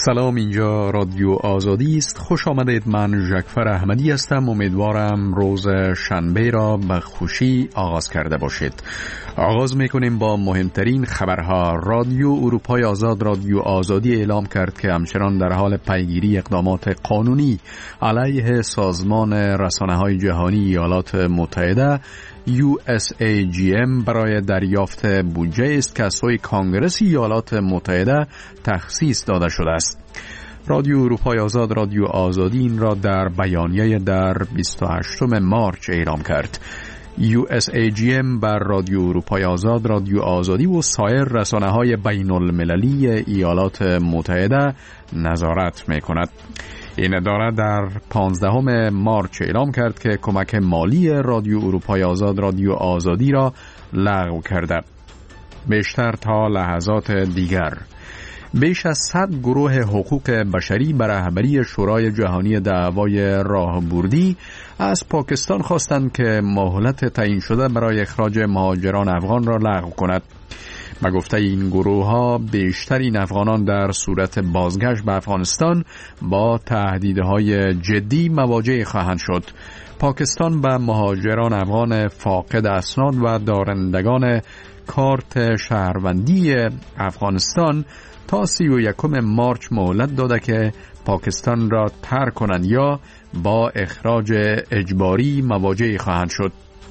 سلام، اینجا رادیو آزادی است. خوش آمدید. من ژکفر احمدی هستم. امیدوارم روز شنبه را به خوشی آغاز کرده باشید. آغاز میکنیم با مهمترین خبرها. رادیو اروپای آزاد رادیو آزادی اعلام کرد که همچنان در حال پیگیری اقدامات قانونی علیه سازمان رسانه‌های جهانی ایالات متحده USAGM برای دریافت بودجه است که از سوی کانگرس ایالات متحده تخصیص داده شده است. رادیو اروپای آزاد رادیو آزادی این را در بیانیه در 28 مارچ اعلام کرد. USAGM بر رادیو اروپای آزاد رادیو آزادی و سایر رسانه‌های بین المللی ایالات متحده نظارت می‌کند. این اداره در 15 مارچ اعلام کرد که کمک مالی رادیو اروپای آزاد رادیو آزادی را لغو کرده. بیشتر تا لحظات دیگر بیش از 100 گروه حقوق بشری به رهبری شورای جهانی دعوای راهبردی از پاکستان خواستند که مهلت تعیین شده برای اخراج مهاجران افغان را لغو کند. به گفته این گروه ها بیشترین افغانان در صورت بازگشت به افغانستان با تهدیدهای جدی مواجه خواهند شد. پاکستان به مهاجران افغان فاقد اسناد و دارندگان کارت شهروندی افغانستان تا 31 مارچ مهلت داده که پاکستان را ترک کنند یا با اخراج اجباری مواجه خواهند شد.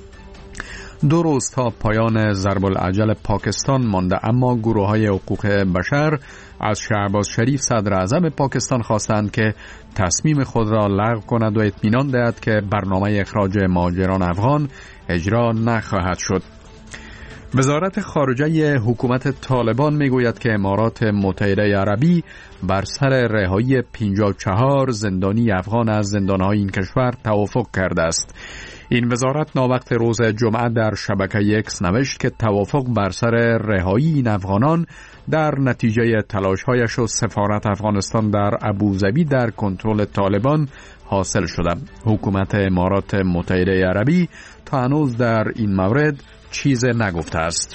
2 روز تا پایان ضرب العجل پاکستان مانده، اما گروه‌های حقوق بشر از شهباز شریف صدر اعظم پاکستان خواستند که تصمیم خود را لغو کند و اطمینان دهد که برنامه اخراج مهاجران افغان اجرا نخواهد شد. وزارت خارجه حکومت طالبان میگوید که امارات متحده عربی بر سر رهایی 54 زندانی افغان از زندان‌های این کشور توافق کرده است. این وزارت ناوقت روز جمعه در شبکه اکس نوشت که توافق بر سر رهایی این افغانان در نتیجه تلاش‌هایش و سفارت افغانستان در ابوظبی در کنترل طالبان حاصل شده. حکومت امارات متحده عربی تا هنوز در این مورد چیز نگفته است.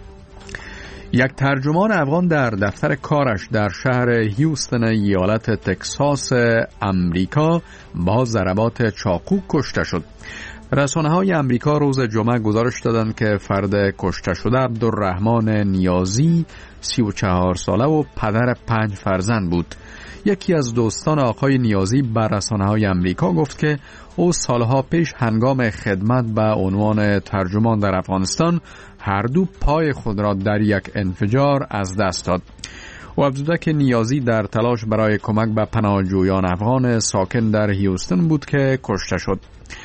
یک ترجمان افغان در دفتر کارش در شهر هیوستن ایالت تکساس امریکا با ضربات چاقو کشته شد. رسانه‌های امریکا روز جمعه گزارش دادند که فرد کشته شده عبدالرحمن نیازی 34 ساله و پدر 5 فرزند بود. یکی از دوستان آقای نیازی بر رسانه‌های امریکا گفت که او سالها پیش هنگام خدمت به عنوان ترجمان در افغانستان هر دو پای خود را در یک انفجار از دست داد. او افزود که نیازی در تلاش برای کمک به پناهجویان افغان ساکن در هیوستن بود که کشته شد.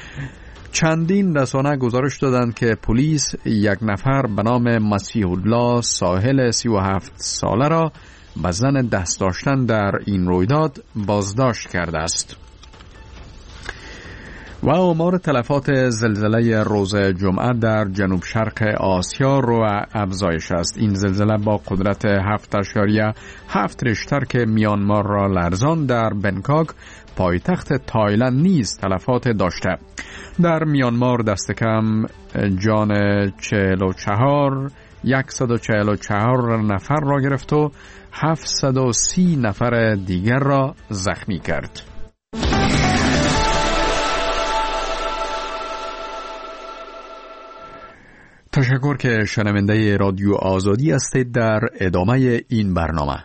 چندین رسانه گزارش دادند که پلیس یک نفر به نام مسیح الله ساحل 37 ساله را به زن دست داشتن در این رویداد بازداشت کرده است. و آمار تلفات زلزله روز جمعه در جنوب شرق آسیا رو افزایش است. این زلزله با قدرت 7.7 ریشتر که میانمار را لرزان در بنکاک پایتخت تایلند نیز تلفات داشته. در میانمار دست کم جان 144 نفر را گرفت و 730 نفر دیگر را زخمی کرد. تشکر که شنونده رادیو آزادی هستید. در ادامه این برنامه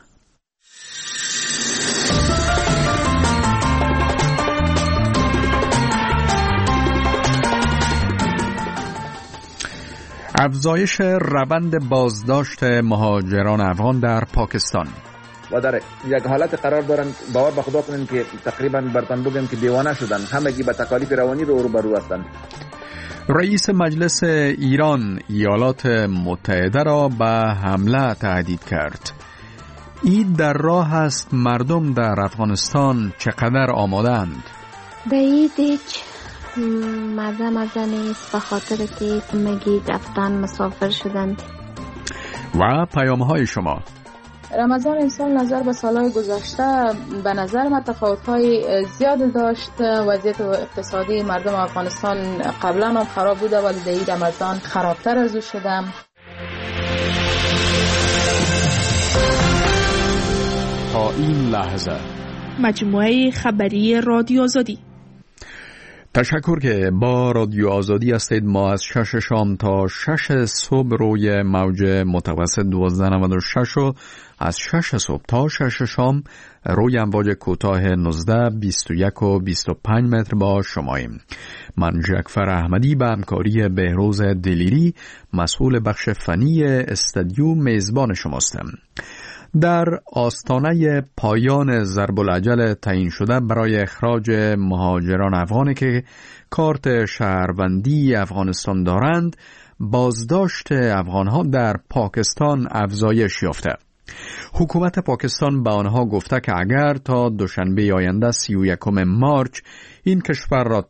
افزایش روند بازداشت مهاجران افغان در پاکستان و در یک حالت قرار دارن باور به خدا کنین که تقریبا برتن بگم که دیوانه شدن، همگی به تکالیف روانی روبرو هستند. رئیس مجلس ایران ایالات متحده را به حمله تهدید کرد. عید در راه است، مردم در افغانستان چقدر آمادند؟ به عید هیچ مزه نیست، به خاطر که همگی رفتن مسافر شدند. و پیام‌های شما. رمضان امسال نظر به سالهای گذشته به نظر من تفاوت‌های زیاد داشت. وضعیت اقتصادی مردم افغانستان قبلا هم خراب بوده ولی در این رمضان خرابتر از او شده. تا این لحظه. مجموعه خبری رادیو آزادی. تشکر که با رادیو آزادی هستید. ما از 6 شام تا 6 صبح روی موج متوسط 1296 و از 6 صبح تا 6 شام روی امواج کوتاه 19، 21 و 25 متر با شماییم. من جعفر احمدی به همکاری بهروز دلیری مسئول بخش فنی استودیو میزبان شماستم. در آستانه پایان ضرب الاجل تعیین شده برای اخراج مهاجران افغانی که کارت شهروندی افغانستان دارند، بازداشت افغانها در پاکستان افزایش یافته. حکومت پاکستان به آنها گفته که اگر تا دوشنبه آینده 31 مارچ این کشور را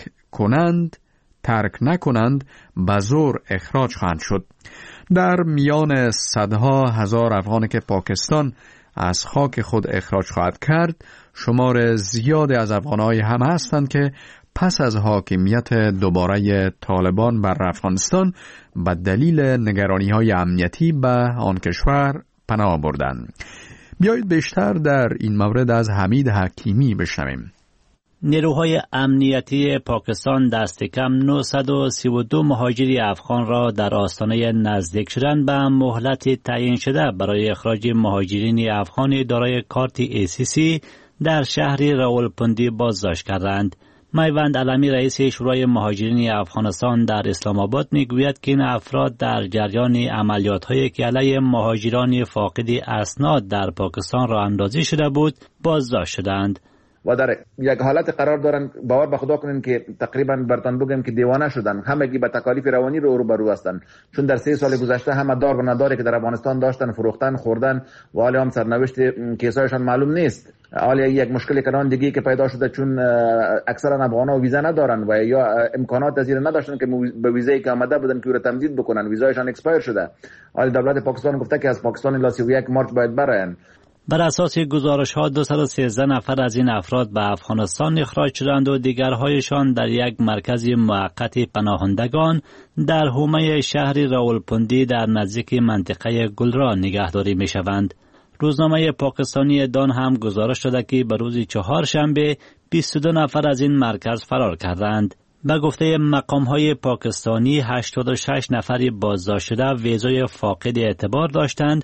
ترک نکنند به زور اخراج خواهند شد. در میان صدها هزار افغانی که پاکستان از خاک خود اخراج خواهد کرد، شمار زیادی از افغان‌های هم هستند که پس از حاکمیت دوباره طالبان بر افغانستان به دلیل نگرانی‌های امنیتی به آن کشور پناه بردند. بیایید بیشتر در این مورد از حمید حکیمی بشنویم. نیروهای امنیتی پاکستان دست کم 932 مهاجری افغان را در آستانه نزدیک شدن به مهلت تعیین شده برای اخراج مهاجرین افغان دارای کارت ACC در شهر راولپندی بازداشت کردند. میوند علمی رئیس شورای مهاجرین افغانستان در اسلام آباد میگوید که این افراد در جریان عملیات‌هایی که علیه مهاجران فاقد اسناد در پاکستان را اندازی شده بود بازداشت شدند و در یک حالت قرار دارن. باور به خدا کنین که تقریبا برتن بگم که دیوانه شدن، همگی به تکالیف روانی روبرو هستند، چون در 3 سال گذشته همه دار و نداری که در افغانستان داشتن فروختن، خوردن و حالا هم سرنوشت کیسایشان معلوم نیست. حالا یک مشکل کنان دیگه که پیدا شده، چون اکثرا افغانا ویزا ندارن و یا امکانات از این نداشتن که به ویزایی که آمده بودن که رو تمدید بکنن، ویزایشان اکسپایر شده. حالا دولت پاکستان گفته که از پاکستان الی 31 مارچ باید براین. بر اساس گزارش‌ها 213 نفر از این افراد به افغانستان اخراج شدند و دیگرهایشان در یک مرکز موقت پناهندگان در حومه شهر راولپندی در نزدیک منطقه گلرا نگهداری می‌شوند. روزنامه پاکستانی دان هم گزارش داده که به روز چهارشنبه 22 نفر از این مرکز فرار کردند. به گفته مقام‌های پاکستانی 86 نفر بازداشت شده ویزای فاقد اعتبار داشتند،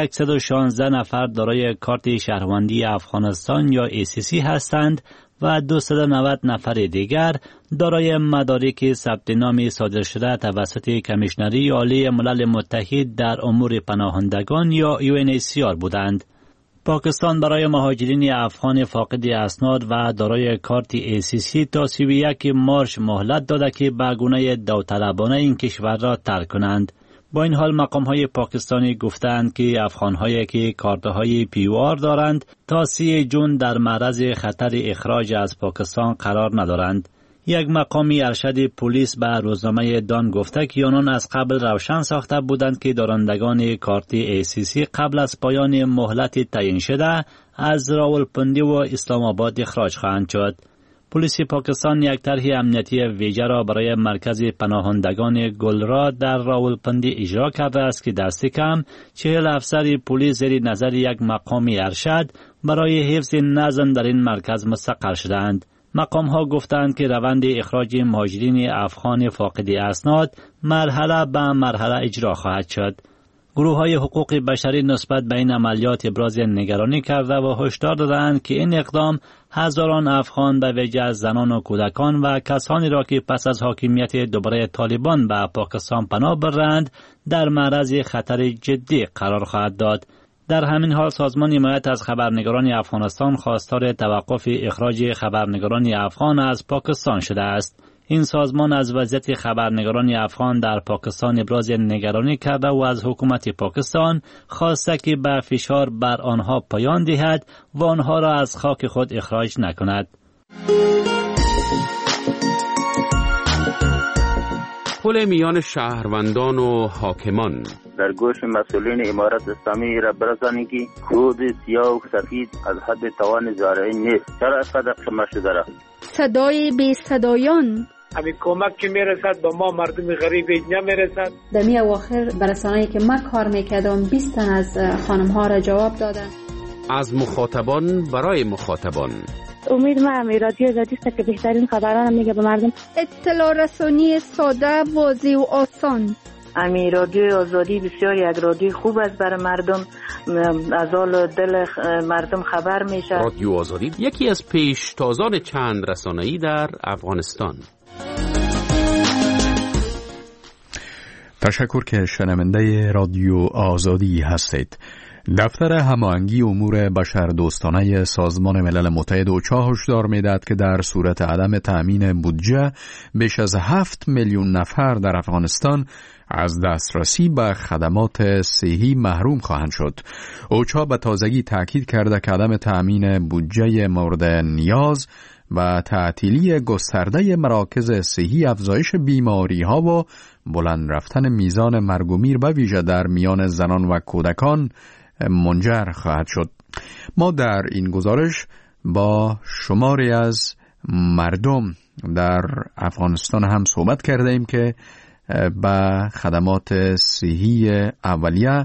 116 نفر دارای کارت شهروندی افغانستان یا ACC هستند و 290 نفر دیگر دارای مدارک ثبت نام صادر شده توسط کمیشنری عالی ملل متحد در امور پناهندگان یا UNHCR بودند. پاکستان برای مهاجرین افغان فاقد اسناد و دارای کارت ACC تا 31 مارچ مهلت داده که به گونه داوطلبانه این کشور را ترک کنند. با این حال مقام‌های پاکستانی گفتند که افغان‌هایی که کارت‌های PUR دارند تا 30 جون در معرض خطر اخراج از پاکستان قرار ندارند. یک مقامی ارشد پلیس به روزنامه دان گفته که آنان از قبل روشن ساخته بودند که دارندگان کارت ACC قبل از پایان مهلت تعیین شده از راولپندی و اسلام آباد اخراج خواهند شد. پلیس پاکستان یک طرح امنیتی ویژه را برای مرکز پناهندگان گلرا در راولپندی اجرا کرده است که دست کم 40 افسر پلیس زیر نظر یک مقامی ارشد برای حفظ نظم در این مرکز مستقر شدند. مقام ها گفتند که روند اخراج مهاجرین افغان فاقد اسناد مرحله به مرحله اجرا خواهد شد. گروه های حقوق بشری نسبت به این عملیات ابراز نگرانی کرده و هشدار دادند که این اقدام هزاران افغان به ویژه از زنان و کودکان و کسانی را که پس از حاکمیت دوباره طالبان به پاکستان پناه برند در معرض خطر جدی قرار خواهد داد. در همین حال سازمان حمایت از خبرنگاران افغانستان خواستار توقف اخراج خبرنگاران افغان از پاکستان شده است. این سازمان از وضعیت خبرنگاران افغان در پاکستان ابراز نگرانی کرده و از حکومت پاکستان خواسته که به فشار بر آنها پایان دهد و آنها را از خاک خود اخراج نکند. پل میان شهروندان و حاکمان در گوش مسئولین امارت اسلامی را برسانید که کود سیاه و سفید از حد توان زارعین نیست. چرا اینقدر شما شده را؟ صدای بی صدایان همین کمک که میرسد به ما مردم غریب نمیرسد. در می اواخر برسانه‌ای که من کار میکردم 20 تن از خانم ها را جواب دادن. از مخاطبان برای مخاطبان. امید ما رادیو آزادی است که بهترین خبران میگه به مردم. اطلاع رسانی ساده، واضح و آسان. رادیو آزادی بسیار یک رادیو خوب است برای مردم، از حال دل مردم خبر میشه. رادیو آزادی یکی از پیشتازان چند رسانه‌ای در افغانستان. تشکر که شنونده رادیو آزادی هستید. دفتر هماهنگی امور بشردوستانه سازمان ملل متحد اوچا هشدار می‌دهد که در صورت عدم تأمین بودجه بیش از 7 میلیون نفر در افغانستان از دسترسی به خدمات صحی محروم خواهند شد. اوچا به تازگی تاکید کرده که عدم تأمین بودجه مورد نیاز و تعطیلی گسترده مراکز صحی افزایش بیماری‌ها و بلند رفتن میزان مرگ و میر به ویژه در میان زنان و کودکان منجر خواهد شد. ما در این گزارش با شماری از مردم در افغانستان هم صحبت کرده ایم که به خدمات صحی اولیه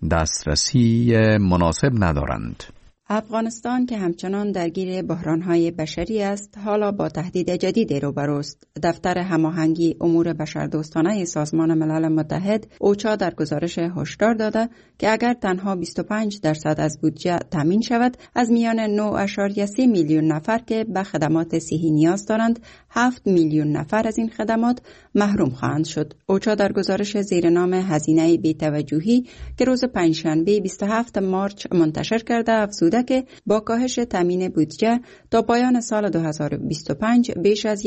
دسترسی مناسب ندارند. افغانستان که همچنان درگیر بحران‌های بشری است، حالا با تهدید جدیدی روبروست. دفتر هماهنگی امور بشردوستانه سازمان ملل متحد اوچا در گزارش هشدار داده که اگر تنها 25% از بودجه تامین شود، از میان 9.3 میلیون نفر که به خدمات صحی نیاز دارند، 7 میلیون نفر از این خدمات محروم خواهند شد. اوچا در گزارش زیر نام هزینه بی‌توجهی که روز پنجشنبه 27 مارس منتشر کرده افزوده که با کاهش تامین بودجه تا پایان سال 2025 بیش از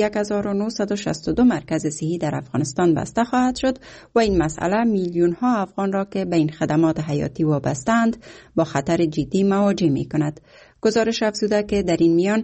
1962 مرکز صحی در افغانستان بسته خواهد شد و این مسئله میلیون ها افغان را که به این خدمات حیاتی وابسته‌اند با خطر جدی مواجه می کند. گزارش افزوده که در این میان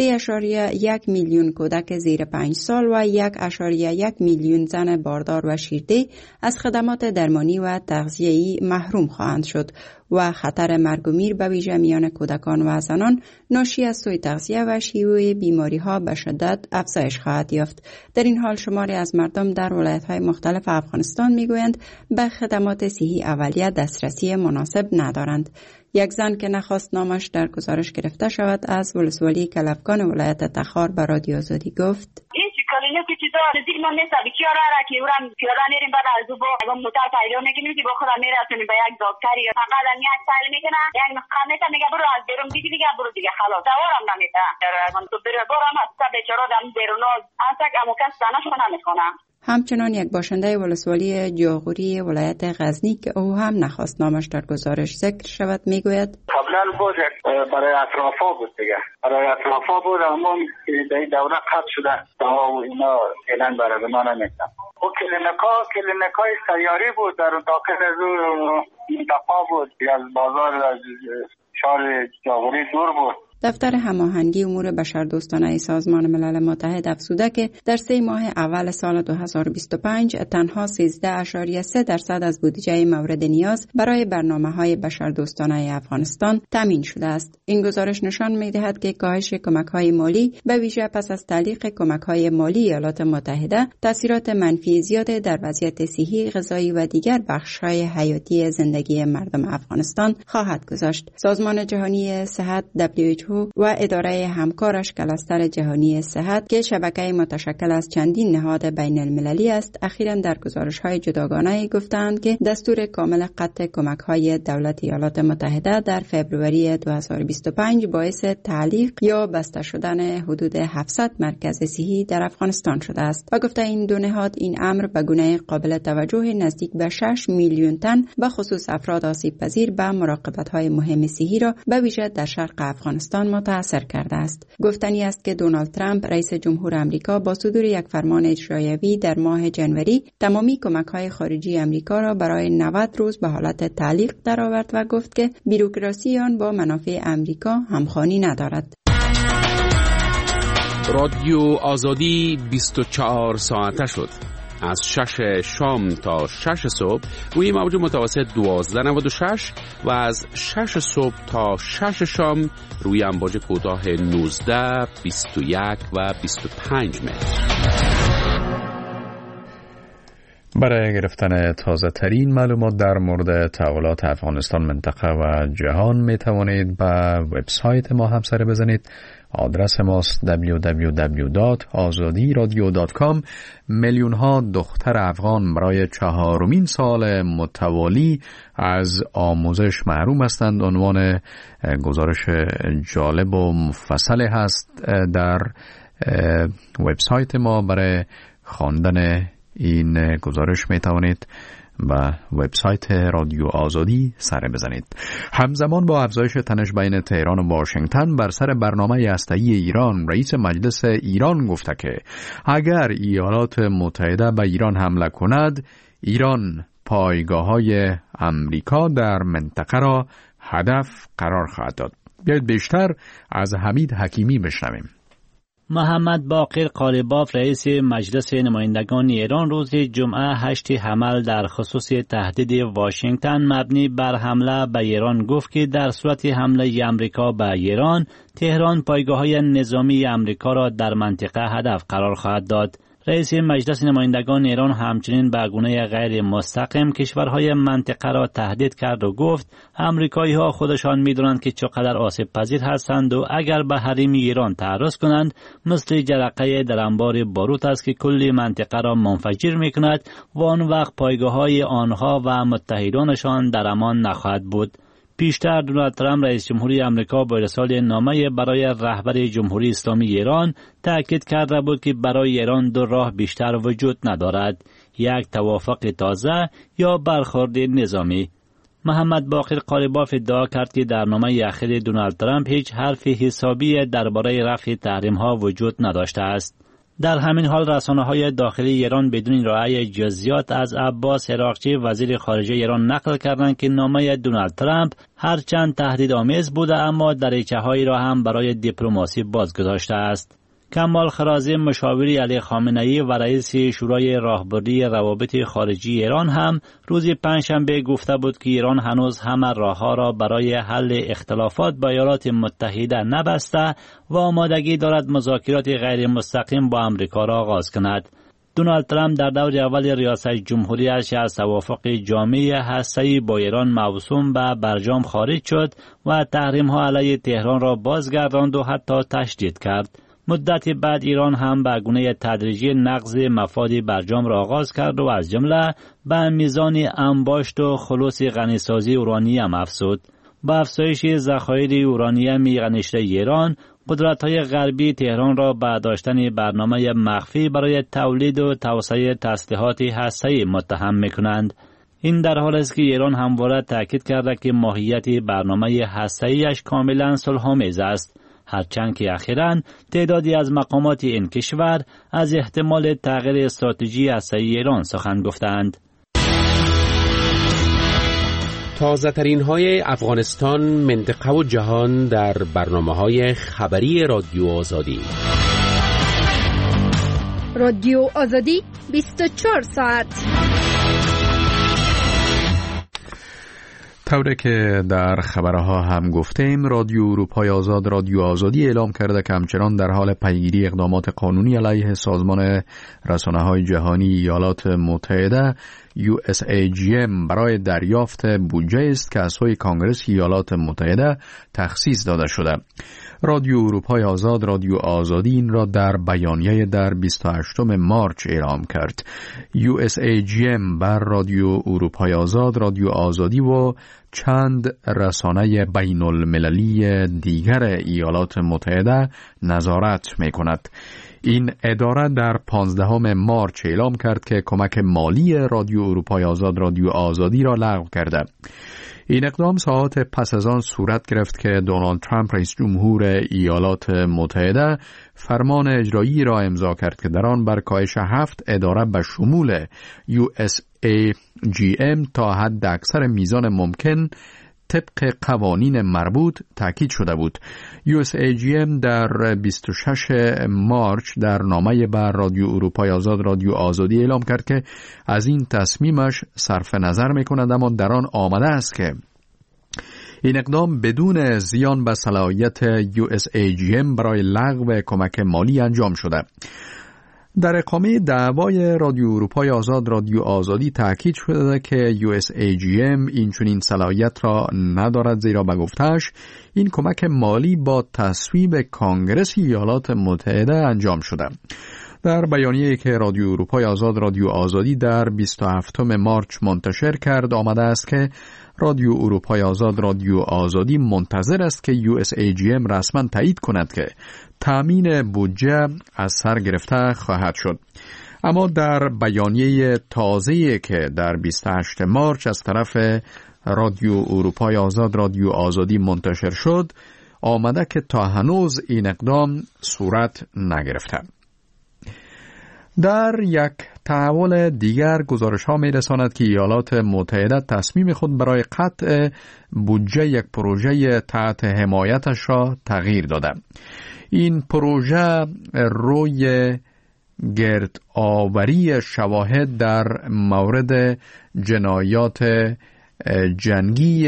3.1 میلیون کودک زیر 5 سال و 1.1 میلیون زن باردار و شیرده از خدمات درمانی و تغذیه‌ای محروم خواهند شد و خطر مرگ و میر به ویژه میان کودکان و زنان ناشی از سوء تغذیه و شیوع بیماری‌ها به شدت افزایش خواهد یافت. در این حال شماری از مردم در ولایت‌های مختلف افغانستان می‌گویند به خدمات صحی اولیه دسترسی مناسب ندارند. یک زن که نخواست نامش در گزارش گرفته شود از ولسوالی کلفگان ولایت تخار به رادیو آزادی گفت: کلینیکی چیزا نزدیک ما نیست، بیچاره را که اورم پیاده میریم بعد از او با موتر پیدا میکنیم که با خودم میرسونیم به یک دکتری، فقط یک سال میکنه یک نسخه میده میگه برو از بیرون دیگه برو دیگه خلاص دوارم نمیده. تو برم از بیچاره دم بیرون از تک امو کس دانشو نمیکنه. همچنان یک باشنده ولسوالی جاغوری ولایت غزنی که او هم نخواست نامش در گزارش ذکر شود میگوید: قبلا بود برای اطرافا بود دیگه، برای اطرافا بود اما در این دوره قطع شده تا اینا فعلا برای ما نمیدن. او کلینیکای سیاری بود در داخل از منطقه بود که از بازار از شهر جاغوری دور بود. دفتر هماهنگی امور بشردوستانه سازمان ملل متحد افزوده که در 3 ماه اول سال 2025 تنها 13.3% از بودجه مورد نیاز برای برنامه‌های بشردوستانه افغانستان تامین شده است. این گزارش نشان می‌دهد که کاهش کمک‌های مالی به ویژه پس از تعلیق کمک‌های مالی ایالات متحده تاثیرات منفی زیاد در وضعیت صحی، غذایی و دیگر بخش‌های حیاتی زندگی مردم افغانستان خواهد گذاشت. سازمان جهانی صحت WHO و اداره همکارش کلاستر جهانی صحت که شبکه متشکل از چندین نهاد بین المللی است، اخیراً در گزارش‌های جداگانه گفتند که دستور کامل قطع کمک‌های دولت ایالات متحده در فوریه 2025 باعث تعلیق یا بسته شدن حدود 700 مرکز صحی در افغانستان شده است و گفته این دو نهاد این امر به گونه قابل توجه نزدیک به 6 میلیون تن به خصوص افراد آسیب پذیر به مراقبت‌های مهم صحی را به ویژه در شرق افغانستان متاثر کرده است. گفتنی است که دونالد ترامپ رئیس جمهور آمریکا با صدور یک فرمان اجرایی در ماه جنوری تمامی کمک‌های خارجی آمریکا را برای 90 روز به حالت تعلیق درآورد و گفت که بیروکراسی آن با منافع آمریکا همخوانی ندارد. رادیو آزادی 24 ساعته شد. از 6 شام تا 6 صبح روی موج متوسط 1296 و از 6 صبح تا 6 شام روی امواج کوتاه 19، 21 و 25 متر. برای گرفتن تازه ترین معلومات در مورد تحولات افغانستان، منطقه و جهان می توانید به وبسایت ما هم سر بزنید. آدرس ماست www.azadiradio.com. میلیون ها دختر افغان برای 4مین سال متوالی از آموزش محروم هستند. عنوان گزارش جالب و مفصل هست در وبسایت ما. برای خواندن این گزارش می توانید و وبسایت رادیو آزادی سر بزنید. همزمان با افزایش تنش بین تهران و واشنگتن بر سر برنامه هسته‌ای ایران، رئیس مجلس ایران گفته که اگر ایالات متحده به ایران حمله کند، ایران پایگاه‌های امریکا در منطقه را هدف قرار خواهد داد. بیایید بیشتر از حمید حکیمی بشنویم. محمد باقر قالیباف رئیس مجلس نمایندگان ایران روز جمعه 8 حمل در خصوص تهدید واشنگتن مبنی بر حمله به ایران گفت که در صورت حمله امریکا به ایران، تهران پایگاه‌های نظامی امریکا را در منطقه هدف قرار خواهد داد. رئیس مجلس نمایندگان ایران همچنین به گونه غیر مستقیم کشورهای منطقه را تهدید کرد و گفت امریکایی‌ها خودشان می‌دانند که چقدر آسیب پذیر هستند و اگر به حریم ایران تعرض کنند مثل جرقه در انبار باروت است که کل منطقه را منفجر می‌کند و آن وقت پایگاه‌های آنها و متحدانشان در امان نخواهد بود. پیشتر دونالد ترامپ رئیس جمهوری آمریکا با ارسال نامه برای رهبر جمهوری اسلامی ایران تاکید کرده بود که برای ایران دو راه بیشتر وجود ندارد: یک توافق تازه یا برخورد نظامی. محمد باقر قالیباف ادعا کرد که در نامه اخیر دونالد ترامپ هیچ حرف حسابی درباره رفع تحریم‌ها وجود نداشته است. در همین حال رسانه‌های داخلی ایران بدون ارائه جزئیات از عباس عراقچی وزیر خارجه ایران نقل کردند که نامه دونالد ترامپ هرچند تهدیدآمیز بوده اما دریچه‌هایی را هم برای دیپلماسی بازگذاشته است. کمال خرازی مشاور علی خامنه‌ای و رئیس شورای راهبردی روابط خارجی ایران هم روز پنجشنبه گفته بود که ایران هنوز همه راه‌ها را برای حل اختلافات با ایالات متحده نبسته و آمادگی دارد مذاکرات غیر مستقیم با آمریکا را آغاز کند. دونالد ترامپ در دور اول ریاست جمهوریش از توافق جامع هسته‌ای با ایران موسوم به برجام خارج شد و تحریم‌ها علیه تهران را بازگرداند و حتی تشدید کرد. مدتی بعد ایران هم به گونه تدریجی نقض مفاد برجام را آغاز کرد و از جمله به میزان انباشت و خلوص غنیسازی اورانیم افزود. با افزایش ذخایر اورانیم غنیشده ایران، قدرت‌های غربی تهران را به داشتن برنامه مخفی برای تولید و توسعه تسلیحات هسته‌ای متهم می‌کنند. این در حالی است که ایران همواره تاکید کرده که ماهیت برنامه هسته‌ایش کاملا صلح‌آمیز است، هرچند که اخیراً تعدادی از مقامات این کشور از احتمال تغییر استراتژی هسته‌ای ایران سخن گفتند. تازه ترین های افغانستان، منطقه و جهان در برنامه‌های خبری رادیو آزادی. رادیو آزادی 24 ساعت. طوری که در خبرها هم گفتیم، رادیو اروپای آزاد رادیو آزادی اعلام کرده که همچنان در حال پیگیری اقدامات قانونی علیه سازمان رسانه‌های جهانی ایالات متحده USAGM برای دریافت بودجه است که از سوی کانگرس ایالات متحده تخصیص داده شده. رادیو اروپای آزاد رادیو آزادی این را در بیانیه در 28 مارچ اعلام کرد. USAGM بر رادیو اروپای آزاد رادیو آزادی و چند رسانه بین المللی دیگر ایالات متحده نظارت می کند. این اداره در 15 مارچ اعلام کرد که کمک مالی رادیو اروپای آزاد رادیو آزادی را لغو کرده. این اقدام ساعات پس از آن صورت گرفت که دونالد ترامپ رئیس جمهور ایالات متحده فرمان اجرایی را امضا کرد که در آن بر کاهش 7 اداره به شمول USAGM تا حد اکثر میزان ممکن طبق قوانین مربوط تاکید شده بود. USAGM در 26 مارچ در نامه بر رادیو اروپای آزاد رادیو آزادی اعلام کرد که از این تصمیمش صرف نظر می‌کند، اما در آن آمده است که این اقدام بدون زیان به صلاحیت USAGM برای لغو کمک مالی انجام شده. در اقامه دعوای رادیو اروپای آزاد رادیو آزادی تاکید شده که USAGM این چنین صلاحیت را ندارد، زیرا به گفته‌اش این کمک مالی با تصویب کانگرس ایالات متحده انجام شده. در بیانیه‌ای که رادیو اروپای آزاد رادیو آزادی در 27 مارچ منتشر کرد آمده است که رادیو اروپای آزاد رادیو آزادی منتظر است که USAGM رسما تایید کند که تامین بودجه از سر گرفته خواهد شد. اما در بیانیه تازه‌ای که در 28 مارچ از طرف رادیو اروپای آزاد رادیو آزادی منتشر شد آمده که تا هنوز این اقدام صورت نگرفته. در یک تحول دیگر گزارش‌ها می‌رساند که ایالات متحده تصمیم خود برای قطع بودجه یک پروژه تحت حمایتش را تغییر داده. این پروژه روی گردآوری شواهد در مورد جنایات جنگی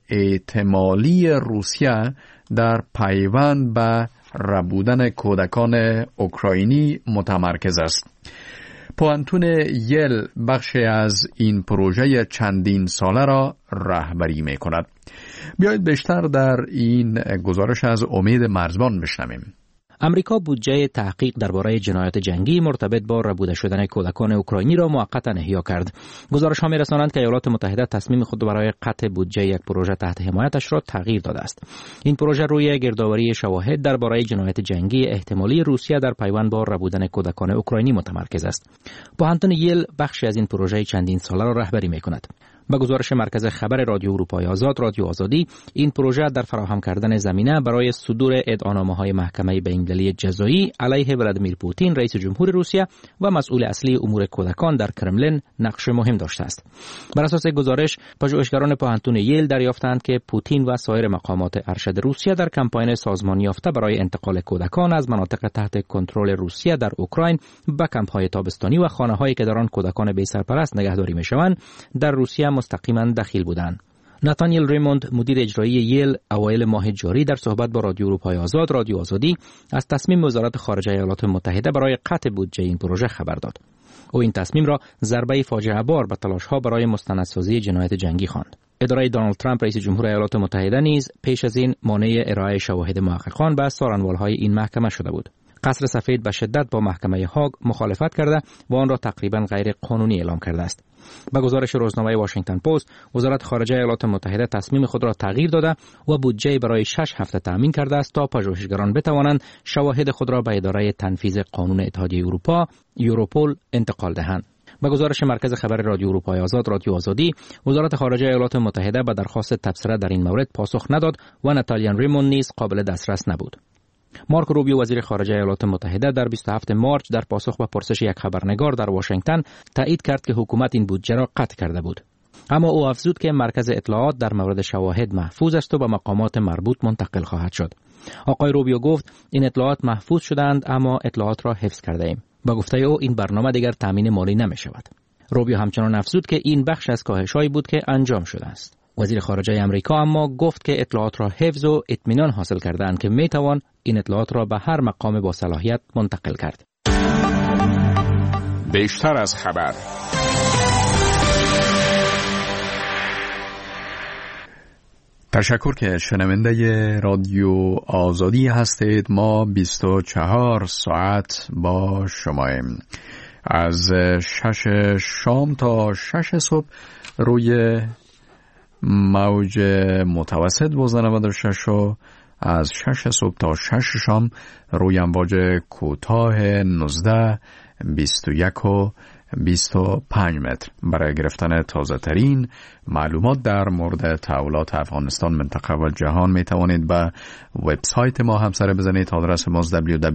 احتمالی روسیه در پیوند به ربودن کودکان اوکراینی متمرکز است. پوانتون یل بخشی از این پروژه چندین ساله را رهبری می کند. بیایید بیشتر در این گزارش از امید مرزبان بشنویم. امریکا بودجه تحقیق درباره جنایات جنگی مرتبط با ربوده شدن کودکان اوکراینی را موقتا احیا کرد. گزارش‌ها می‌رسانند که ایالات متحده تصمیم خود برای قطع بودجه یک پروژه تحت حمایتش را تغییر داده است. این پروژه روی گردآوری شواهد درباره جنایات جنگی احتمالی روسیه در پیوند با ربودن کودکان اوکراینی متمرکز است. پوهنتون یل بخشی از این پروژه چندین ساله را رهبری می‌کند. با گزارش مرکز خبر رادیو اروپای آزاد رادیو آزادی، این پروژه در فراهم کردن زمینه برای صدور ادعاءنامه‌های محکمه بین‌المللی جزایی علیه ولادیمیر پوتین رئیس جمهور روسیه و مسئول اصلی امور کودکان در کرملین نقش مهم داشته است. بر اساس گزارش، پژوهشگران پوهنتون ییل دریافتند که پوتین و سایر مقامات ارشد روسیه در کمپاین سازمانی یافته برای انتقال کودکان از مناطق تحت کنترل روسیه در اوکراین به کمپ‌های تابستانی و خانه‌هایی که در آن کودکان بی سرپرست نگهداری می‌شوند در روسیه مستقیما دخیل بودند. ناتانیل ریموند مدیر اجرایی ییل اوایل ماه جاری در صحبت با رادیو اروپای آزاد رادیو آزادی از تصمیم وزارت خارجه ایالات متحده برای قطع بودجه این پروژه خبر داد. او این تصمیم را ضربه فاجعه بار به تلاش‌ها برای مستندسازی جنایات جنگی خواند. اداره دونالد ترامپ رئیس جمهور ایالات متحده نیز پیش از این مانع ارائه شواهد محققان به سارنوال‌های این محکمه شده بود. قصر سفید به شدت با محکمه هاگ مخالفت کرده و آن را تقریباً غیر قانونی اعلام کرده است. با گزارش روزنامه واشنگتن پست، وزارت خارجه ایالات متحده تصمیم خود را تغییر داده و بودجه برای 6 هفته تامین کرده است تا پژوهشگران بتوانند شواهد خود را به اداره تنفیذ قانون اتحادیه اروپا یوروپول انتقال دهند. با گزارش مرکز خبر رادیو اروپای آزاد رادیو آزادی، وزارت خارجه ایالات متحده به درخواست تبصره در این مورد پاسخ نداد و ناتالیا ریموند نیز قابل دسترس نبود. مارک روبیو وزیر خارجه ایالات متحده در 27 مارچ در پاسخ به پرسش یک خبرنگار در واشنگتن تایید کرد که حکومت این بودجه را قطع کرده بود. اما او افزود که مرکز اطلاعات در مورد شواهد محفوظ است و به مقامات مربوط منتقل خواهد شد. آقای روبیو گفت این اطلاعات محفوظ شدند اما اطلاعات را حفظ کرده ایم. با گفته او این برنامه دیگر تامین مالی نمی شود. روبیو همچنان افزود که این بخش از کاهش‌هایی بود که انجام شده است. وزیر خارجه آمریکا اما گفت که اطلاعات را حفظ و اطمینان حاصل کردند که می توان این اطلاعات را به هر مقام با صلاحیت منتقل کرد. بیشتر از خبر. تشکر که شنونده رادیو آزادی هستید. ما 24 ساعت با شماییم. از 6 شام تا 6 صبح روی موج متوسط 12.96 و از 6 صبح تا 6 شام روی امواج کوتاه 19 21 و 25 متر. برای گرفتن تازه ترین معلومات در مورد تحولات افغانستان، منطقه و جهان می توانید به وبسایت ما هم سر بزنید. آدرس ما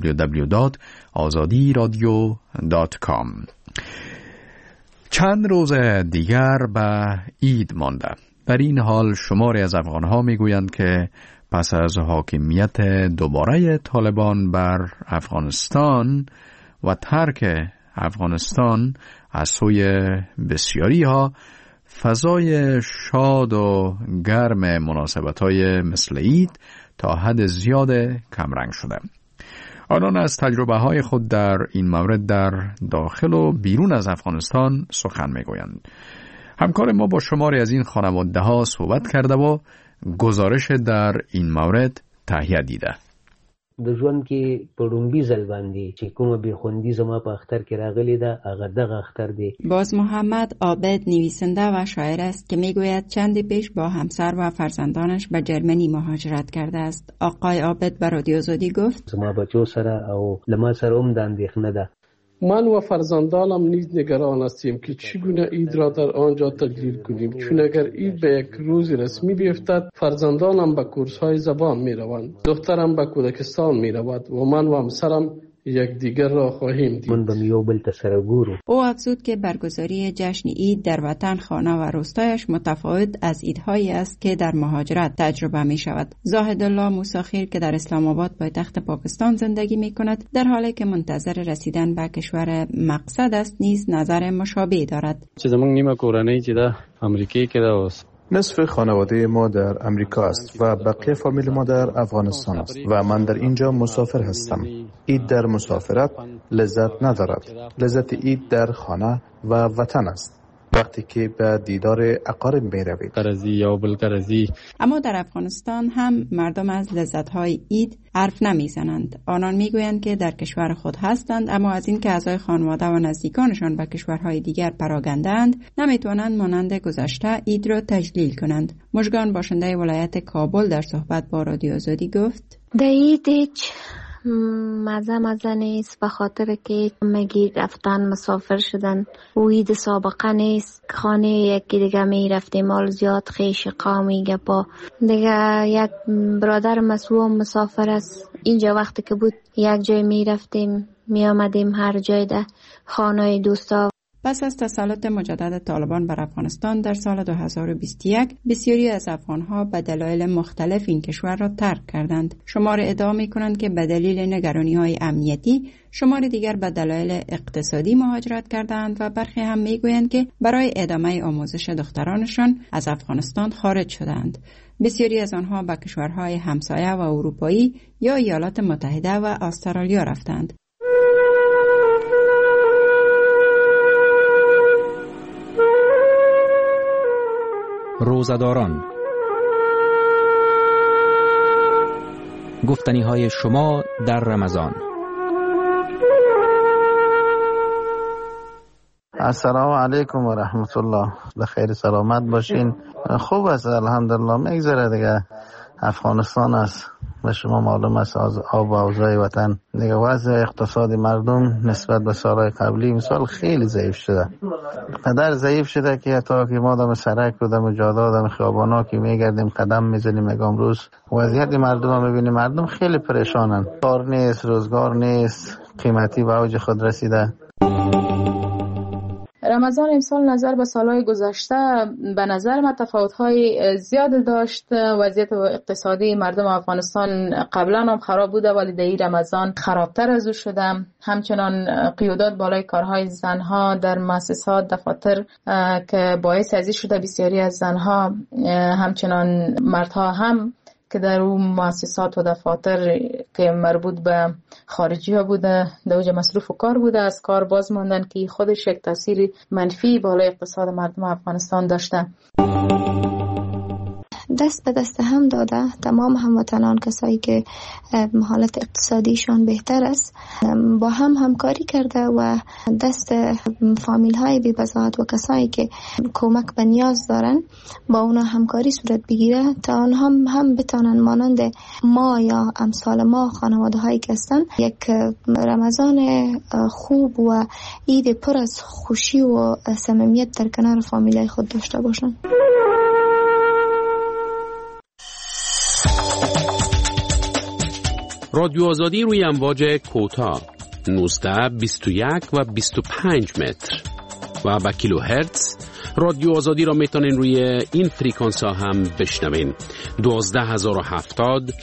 www.azadiradio.com. چند روز دیگر به عید مانده. در این حال شماری از افغانها می گویند که پس از حاکمیت دوباره طالبان بر افغانستان و ترک افغانستان از سوی بسیاری ها، فضای شاد و گرم مناسبت‌های مثل عید تا حد زیاد کمرنگ شده. آنان از تجربه های خود در این مورد در داخل و بیرون از افغانستان سخن میگویند. همکار ما با شماری از این خانواده ها صحبت کرده و گزارش در این مورد تهیه دیده. د ژوند کې په لومبي ځل باندې چې کومه بېخوندي زما په اختر کې راغلې ده هغه دغه اختر دی. باز محمد عابد نویسنده و شاعر است که میگوید چندی پیش با همسر و فرزندانش به جرمنی مهاجرت کرده است. آقای عابد به رادیو آزادی گفت زما بچو سره او لما سره هم د اندېښنه ده. من و فرزندانم نیز نگران هستیم که چگونه عید را در آنجا تجلیل کنیم، چون اگر عید به یک روز رسمی بیفتد فرزندانم به کورس‌های زبان می روند، دخترم به کودکستان می رود و من و همسرم یکدیگر را خواهیم دید. من به میو بل سره ګورو. او افزود که برگزاری جشن عید در وطن، خانه و روستایش متفاوت از عیدهایی است که در مهاجرت تجربه می شود. زاهد الله موسیخیل که در اسلام آباد پایتخت پاکستان زندگی می کند، در حالی که منتظر رسیدن به کشور مقصد است نیز نظر مشابه دارد. چې زمونږ نیمه کورنۍ چې ده امریکای کې ده، نصف خانواده ما در امریکا است و بقیه فامیل ما در افغانستان است و من در اینجا مسافر هستم. عید در مسافرت لذت ندارد. لذت عید در خانه و وطن است. وقتی که به دیدار اقارب می روید. اما در افغانستان هم مردم از لذت‌های عید حرف نمیزنند. آنان میگویند که در کشور خود هستند، اما از این که اعضای خانواده و نزدیکانشان به کشورهای دیگر پراگنده‌اند نمیتوانند مانند گذشته عید را تجلیل کنند. مژگان باشنده ولایت کابل در صحبت با رادیو آزادی گفت در عید هیچ مزه نیست، به خاطر که میگی رفتن مسافر شدن و عید سابقه نیست. خانه یکی دیگه می رفتیم، مال زیاد خیش قومی گپا دیگه. یک برادر مسوم مسافر است، اینجا وقتی که بود یک جای می رفتیم می آمدیم، هر جای ده خانه دوستا. پس از تسلط مجدد طالبان بر افغانستان در سال 2021 بسیاری از افغانها به دلایل مختلف این کشور را ترک کردند. شمار ادعا می‌کنند که به دلیل نگرانی‌های امنیتی، شمار دیگر به دلایل اقتصادی مهاجرت کردند و برخی هم می‌گویند که برای ادامه آموزش دخترانشان از افغانستان خارج شدند. بسیاری از آنها به کشورهای همسایه و اروپایی یا ایالات متحده و استرالیا رفتند. روزداران، گفتنی های شما در رمضان. السلام علیکم و رحمت الله. بخیر سلامت باشین. خوب است الحمدلله، میگذره دیگه. افغانستان است و شما معلوم است از آب و اوضاع وطن دیگه. وضع اقتصادی مردم نسبت به سالهای قبلی مثال خیلی ضعیف شده، قدر ضعیف شده که حتی که ما دم سرک و دم جادا دم خیابانا که میگردیم قدم میزنیم، میگم امروز وضعیت مردم رو میبینیم، مردم خیلی پریشانن. کار نیست، روزگار نیست، قیمتی به اوج خود رسیده. رمضان امسال نظر به سالهای گذشته به نظر من تفاوت‌های زیاد داشت. وضعیت اقتصادی مردم افغانستان قبلا هم خراب بوده ولی در این رمضان خرابتر از او شده. همچنان قیودات بالای کارهای زنها در مؤسسات دفاتر که باعث ازی شده بسیاری از زنها همچنان مردها هم که در اون مؤسسات و دفاتر که مربوط به خارجی ها بوده در اوج مصروف و کار بوده از کار باز ماندن که خودش یک تاثیر منفی بالای اقتصاد مردم افغانستان داشته. دست به دست هم داده تمام هموطنان، کسایی که حالت اقتصادیشان بهتر است، با هم همکاری کرده و دست فامیل های بی بضاعت و کسایی که کمک به نیاز دارن با اونا همکاری صورت بگیره تا آنها هم بتانن مانند ما یا امثال ما خانواده هایی که هستن یک رمضان خوب و عید پر از خوشی و صمیمیت در کنار فامیل های خود داشته باشن. رادیو آزادی روی امواج کوتاه 19, 21 و 25 متر و با کیلو هرتز. رادیو آزادی را میتونین روی این فریکانس ها هم بشنوین. 12070,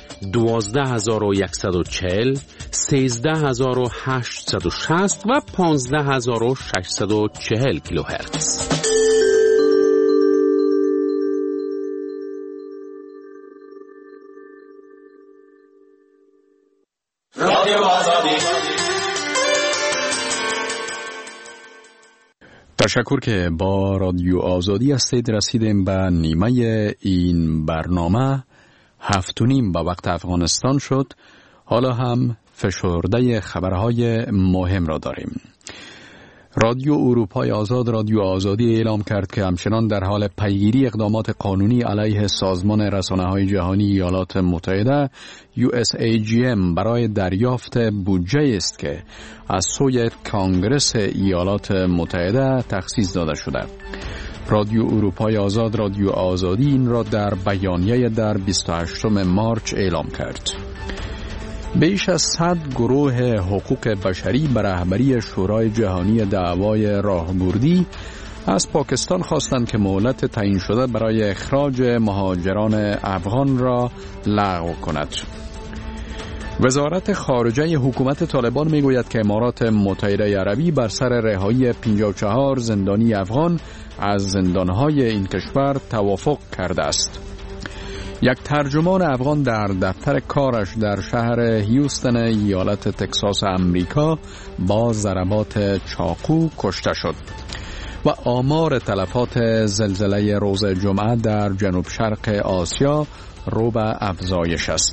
12140, 13860 و 15640 کیلو هرتز. رادیو آزادی تشکر که با رادیو آزادی هستید. رسیدیم به نیمه این برنامه. 7:30 به وقت افغانستان شد. حالا هم فشرده خبرهای مهم را داریم. رادیو اروپای آزاد، رادیو آزادی اعلام کرد که همچنان در حال پیگیری اقدامات قانونی علیه سازمان رسانه‌های جهانی ایالات متحده USAGM برای دریافت بودجه است که از سوی کانگرس ایالات متحده تخصیص داده شده. رادیو اروپای آزاد، رادیو آزادی این را در بیانیه در 28 مارچ اعلام کرد. بیش از 100 گروه حقوق بشری به رهبری شورای جهانی دعوای راهبردی از پاکستان خواستند که مهلت تعیین شده برای اخراج مهاجران افغان را لغو کند. وزارت خارجه حکومت طالبان میگوید که امارات متحده عربی بر سر رهایی 54 زندانی افغان از زندانهای این کشور توافق کرده است. یک ترجمان افغان در دفتر کارش در شهر هیوستن ایالت تگزاس امریکا با ضربات چاقو کشته شد و آمار تلفات زلزله روز جمعه در جنوب شرق آسیا رو به افزایش است.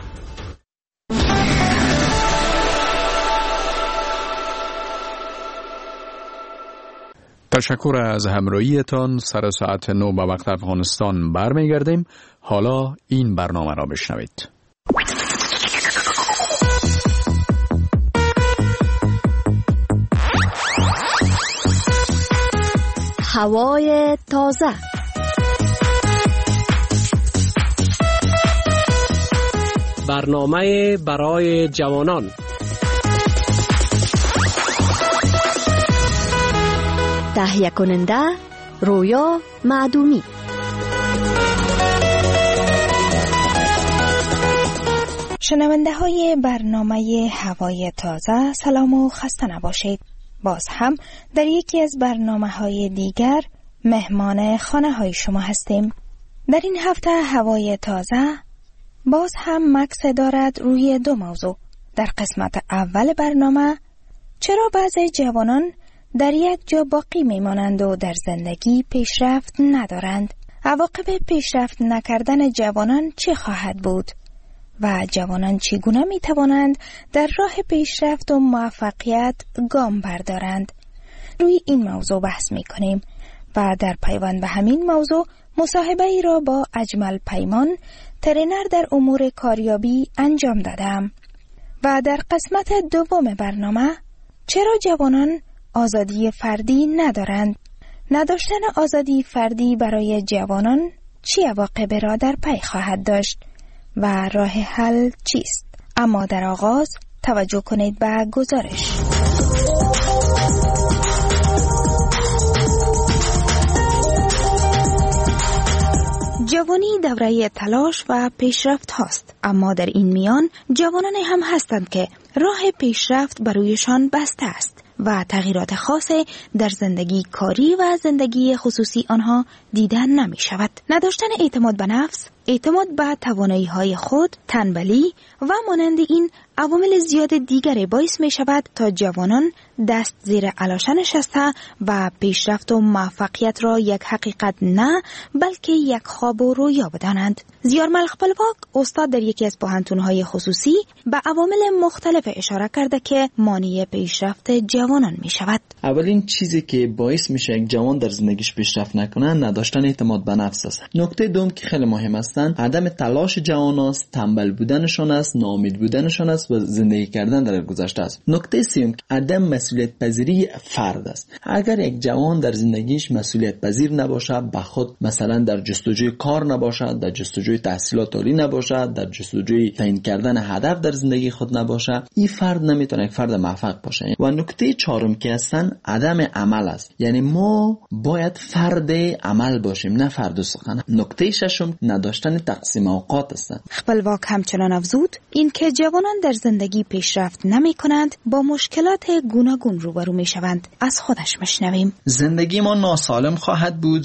تشکر از همراهیتان. سر ساعت 9 به وقت افغانستان برمیگردیم. حالا این برنامه را بشنوید. هوای تازه. برنامه برای جوانان. تهیه کننده رویا معدومی. شنونده های برنامه هوای تازه، سلام و خسته نباشید. باز هم در یکی از برنامه های دیگر مهمان خانه های شما هستیم. در این هفته هوای تازه باز هم مکث دارد روی دو موضوع. در قسمت اول برنامه چرا بعضی جوانان در یک جا باقی میمانند و در زندگی پیشرفت ندارند؟ عواقب پیشرفت نکردن جوانان چه خواهد بود؟ و جوانان چگونه می توانند در راه پیشرفت و موفقیت گام بردارند؟ روی این موضوع بحث می کنیم و در پیوند به همین موضوع مصاحبه ای را با اجمل پیمان، ترینر در امور کاریابی انجام دادم. و در قسمت دوم برنامه چرا جوانان آزادی فردی ندارند؟ نداشتن آزادی فردی برای جوانان چه عواقبی را در پی خواهد داشت و راه حل چیست؟ اما در آغاز توجه کنید به گزارش. جوانی دوره تلاش و پیشرفت هاست، اما در این میان جوانان هم هستند که راه پیشرفت برویشان بسته است و تغییرات خاصی در زندگی کاری و زندگی خصوصی آنها دیدن نمی شود. نداشتن اعتماد به نفس، اعتماد به توانایی‌های خود، تنبلی و مانند این عوامل زیاد دیگری باعث می شود تا جوانان دست زیر علاشه نشسته و پیشرفت و موفقیت را یک حقیقت نه بلکه یک خواب و رویا بدانند. زیارمل خپلواک استاد در یکی از پوهنتون‌های خصوصی به عوامل مختلف اشاره کرده که مانع پیشرفت جوانان می شود. اولین چیزی که باعث میشه یک جوان در زندگیش پیشرفت نکنه نداشتن اعتماد به نفس است. نکته دوم که خیلی مهم است عدم تلاش جوان است، تنبل بودنشان است، ناامید بودنشان است و زندگی کردن در گذشته است. نکته سوم عدم مسئولیت پذیری فرد است. اگر یک جوان در زندگیش مسئولیت پذیر نباشه، به خود مثلا در جستجوی کار نباشد، در جستجوی تحصیلات عالی نباشد، در جستجوی تعیین کردن هدف در زندگی خود نباشه، این فرد نمیتونه یک فرد موفق باشه. و نکته چهارم که هستن عدم عمل است. یعنی ما باید فرد عمل باشیم نه فرد سخن. نکته ششم نداشتن نداشتن تقسیم اوقات است. خپلواک همچنان افزود اینکه جوانان در زندگی پیشرفت نمی کنند با مشکلات گوناگون روبرو می شوند. از خودش مشنویم. زندگی ما ناسالم خواهد بود،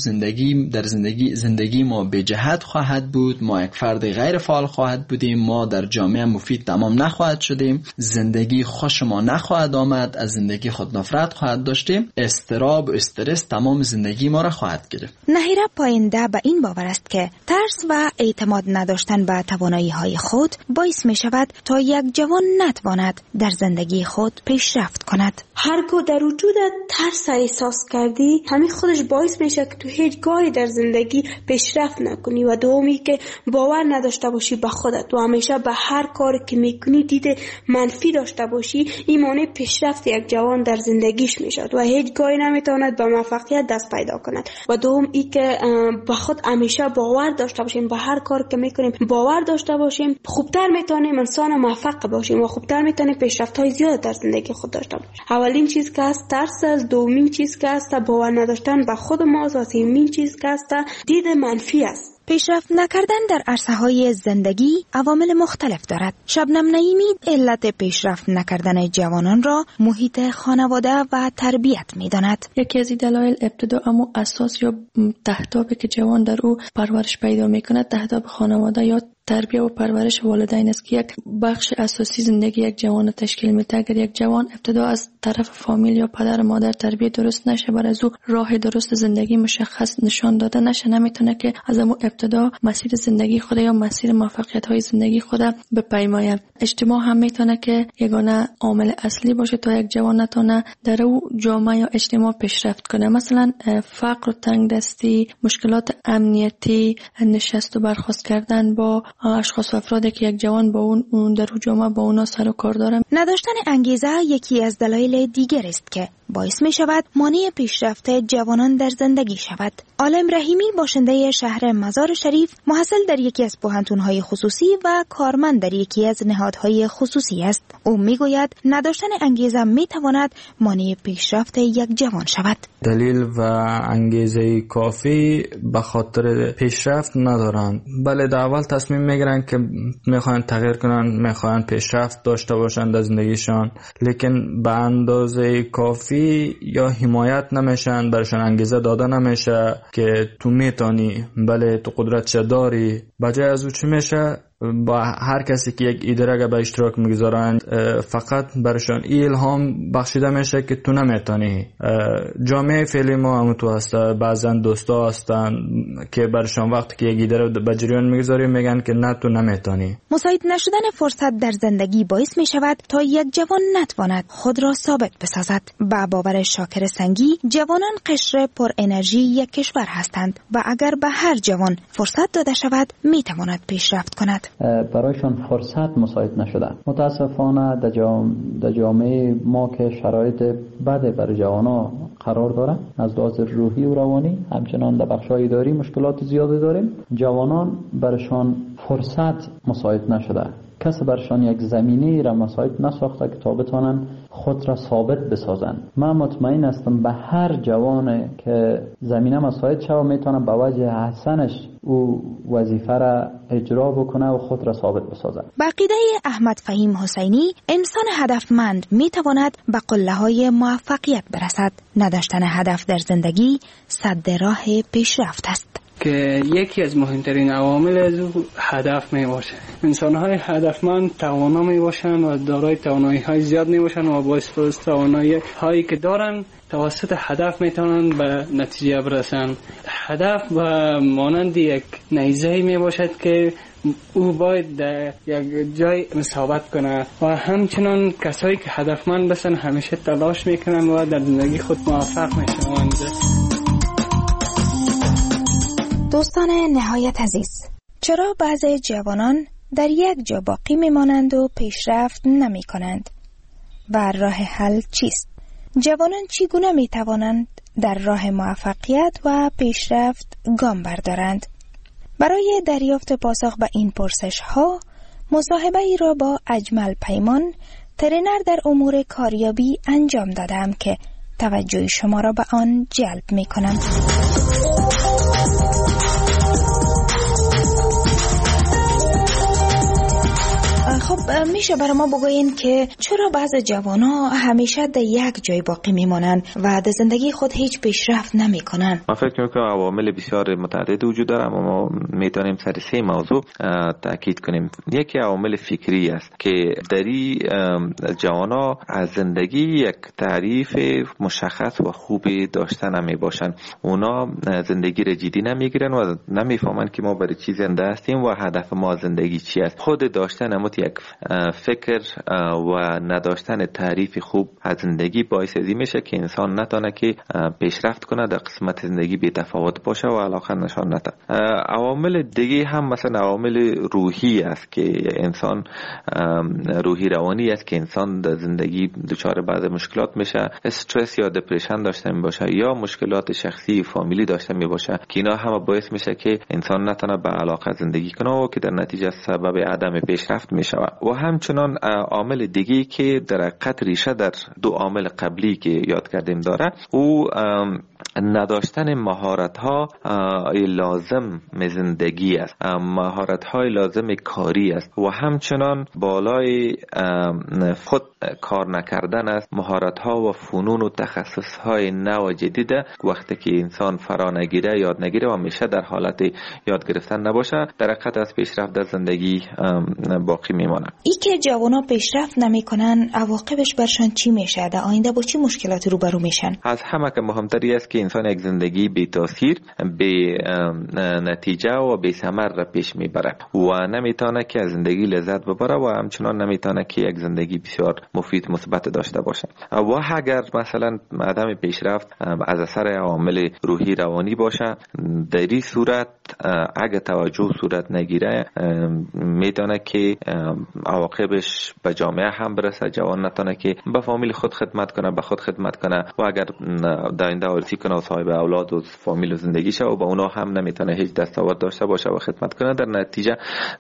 زندگی ما به جهت خواهد بود، ما یک فرد غیر فعال خواهد بودیم، ما در جامعه مفید تمام نخواهد شدیم، زندگی خوش ما نخواهد آمد، از زندگی خود نفرت خواهد داشتیم، استراب و استرس تمام زندگی ما را خواهد گرفت. نهیره پاینده به این باور است که ترس و اعتماد نداشتن به توانایی‌های خود باعث می شود تا یک جوان نتواند در زندگی خود پیشرفت کند. هرگاه در وجودت ترس احساس کردی، همین خودش باعث میشه که تو هیچ گاهی در زندگی پیشرفت نکنی و دومی که باور نداشته باشی به خودت و همیشه به هر کاری که میکنی دید منفی داشته باشی. این معنی پیشرفت یک جوان در زندگیش میشد و هیچ گاهی نمیتواند به موفقیت دست پیدا کند. و دوم ای که به خود همیشه باور داشته باشیم، به هر کاری که میکنیم باور داشته باشیم، خوبتر میتونیم انسان موفق باشیم و خوبتر میتونیم پیشرفت های زیاد در زندگی خود داشته باشیم. اولین چیز که است ترس است، دومین چیز که است باور نداشتن به خود ماست و سومین چیز که است دید منفی است. پیشرفت نکردن در عرصه‌های زندگی عوامل مختلف دارد. شبنم نعیمی علت پیشرفت نکردن جوانان را محیط خانواده و تربیت می‌داند. یکی از دلایل ابتدا اما اساس یا تهدابی که جوان در او پرورش پیدا می‌کند تهداب خانواده یا تربیت و پرورش والدین است که یک بخش اساسی زندگی یک جوان تشکیل میده. اگر یک جوان ابتدا از طرف فامیل یا پدر و مادر تربیت درست نشه، برای از او راه درست زندگی مشخص نشان داده نشه، نمیتونه که از اون ابتدا مسیر زندگی خود یا مسیر موفقیت های زندگی خود بپیماید. اجتماع هم میتونه که یگانه عامل اصلی باشه تا یک جوان نتونه در او جامعه یا اجتماع پیشرفت کنه. مثلا فقر و تنگدستی، مشکلات امنیتی، نشست و برخاست کردن با اشخاص و افرادی که یک جوان با اون در جامعه با اونا سر و کار داره. نداشتن انگیزه یکی از دلایل دیگر است که باعث می شود مانع پیشرفت جوانان در زندگی شود. عالم رحیمی باشنده شهر مزار شریف، محصل در یکی از پوهنتون‌های خصوصی و کارمند در یکی از نهادهای خصوصی است. او می گوید نداشتن انگیزه می تواند مانع پیشرفت یک جوان شود. دلیل و انگیزه کافی به خاطر پیشرفت ندارند. بله، در اول تصمیم میگیرن که میخوان تغییر کنن، میخوان پیشرفت داشته باشند در زندگیشان، لیکن به اندازه کافی یا حمایت نمیشن، برشان انگیزه داده نمیشه که تو میتونی، بله تو قدرت داری. بجای از او چی میشه؟ با هر کسی که یک ایده را به اشتراک میگذارند فقط برشان الهام بخشیده میشه که تو نمیتونی. جامعه فعلی ما هم تو هست، بعضا دوستا هستن که برشان وقتی که یک ایده را به جریان میگذاری میگن که نه تو نمیتونی. مساعد نشدن فرصت در زندگی باعث می شود تا یک جوان نتواند خود را ثابت بسازد. با باور شاکر سنگی، جوانان قشر پر انرژی یک کشور هستند و اگر به هر جوان فرصت داده شود میتواند پیشرفت کند. برایشان فرصت مساعد نشده. متاسفانه در جامعه ما که شرایط بد برای جوانا قرار داره، از لحاظ روحی و روانی، همچنان در بخش‌های اداری مشکلات زیادی داریم. جوانان برایشان فرصت مساعد نشده. کسی برشان یک زمینه را مساعد نساخته که تا بتوانند خود را ثابت بسازند. من مطمئن هستم به هر جوان که زمینه مساعد شود میتونه به وجه حسنش او وظیفه را اجرا بکنه و خود را ثابت بسازه. با عقیده احمد فهیم حسینی، انسان هدفمند میتواند به قله‌های موفقیت برسد. نداشتن هدف در زندگی سد راه پیشرفت است. که یکی از مهمترین عوامل از هدف می باشه. انسان‌های هدفمند توانا می باشند و دارای توانایی‌های زیاد می باشند و با استفاده از توانایی‌هایی که دارند توسط هدف می توانند به نتیجه برسند. هدف و مانند یک نیزه می باشد که او باید در یک جای ثابت کنه و همچنان کسایی که هدفمند باشند همیشه تلاش میکنند و در زندگی خود موفق میشوند. دوستان نهایت عزیز، چرا بعضی جوانان در یک جا باقی میمانند و پیشرفت نمی کنند؟ و راه حل چیست؟ جوانان چگونه می توانند در راه موفقیت و پیشرفت گام بردارند؟ برای دریافت پاسخ به این پرسش ها، مصاحبه ای را با اجمل پیمان، ترینر در امور کاریابی انجام دادم که توجه شما را به آن جلب می کنم. خب میشه برای ما بگوین که چرا بعض جوانا همیشه در یک جای باقی میمانن و در زندگی خود هیچ پیشرفت نمیکنن؟ من فکر میکنم عوامل بسیار متعدد وجود داره، اما ما میتونیم سر 3 موضوع تاکید کنیم. یکی عوامل فکری است که دری جوانا از زندگی یک تعریف مشخص و خوبی داشتن نمی باشن. اونا زندگی را جدی نمیگیرن و نمیفهمن که ما برای چی زنده هستیم و هدف ما زندگی چی است. خود داشتن اموت یک فکر و نداشتن تعریف خوب از زندگی باعث ازی میشه که انسان نتونه که پیشرفت کنه، در قسمت زندگی بی تفاوت باشه و علاقه نشان نده. عوامل دیگه هم مثلا عوامل روحی است که انسان روحی روانی است که انسان در زندگی دچار بعض مشکلات میشه، استرس یا دپرشن داشته می باشه یا مشکلات شخصی فامیلی داشته می باشه که اینا هم باعث میشه که انسان نتونه به علاقه زندگی کنه و که در نتیجه سبب عدم پیشرفت میشه. و همچنان عامل دیگه که در حقیقت ریشه در 2 عامل قبلی که یاد کردیم داره، او نداشتن مهارت ها لازم زندگی است، مهارت های لازم کاری است و همچنان بالای خود کار نکردن است. مهارت ها و فنون و تخصص های نو و جدید وقتی که انسان فرا نگیره، یاد نگیره و همیشه در حالت یاد گرفتن نباشه، در حقیقت از پیشرفت در زندگی باقی میمانه. ای که جوانا پیشرفت نمیکنن عواقبش برشان چی میشه؟ در آینده با چی مشکلاتی روبرو میشن؟ از همه که مهمتری است که انسان یک زندگی بی تاثیر، بی نتیجه و بی ثمر را پیش میبره و نمیتونه که از زندگی لذت ببره و همچنان نمیتونه که یک زندگی بسیار مفید مثبت داشته باشه. و اگر مثلا عدم پیشرفت از اثر عوامل روحی روانی باشه، در این صورت اگه توجه صورت نگیره میتونه که عواقبش به جامعه هم برسه. جوان نتونه که به فامیل خود خدمت کنه، به خود خدمت کنه و اگر در آینده وارثی کنه و صاحب اولاد و فامیل و زندگی شه و با اونا هم نمیتونه هیچ دستاورد داشته باشه و خدمت کنه، در نتیجه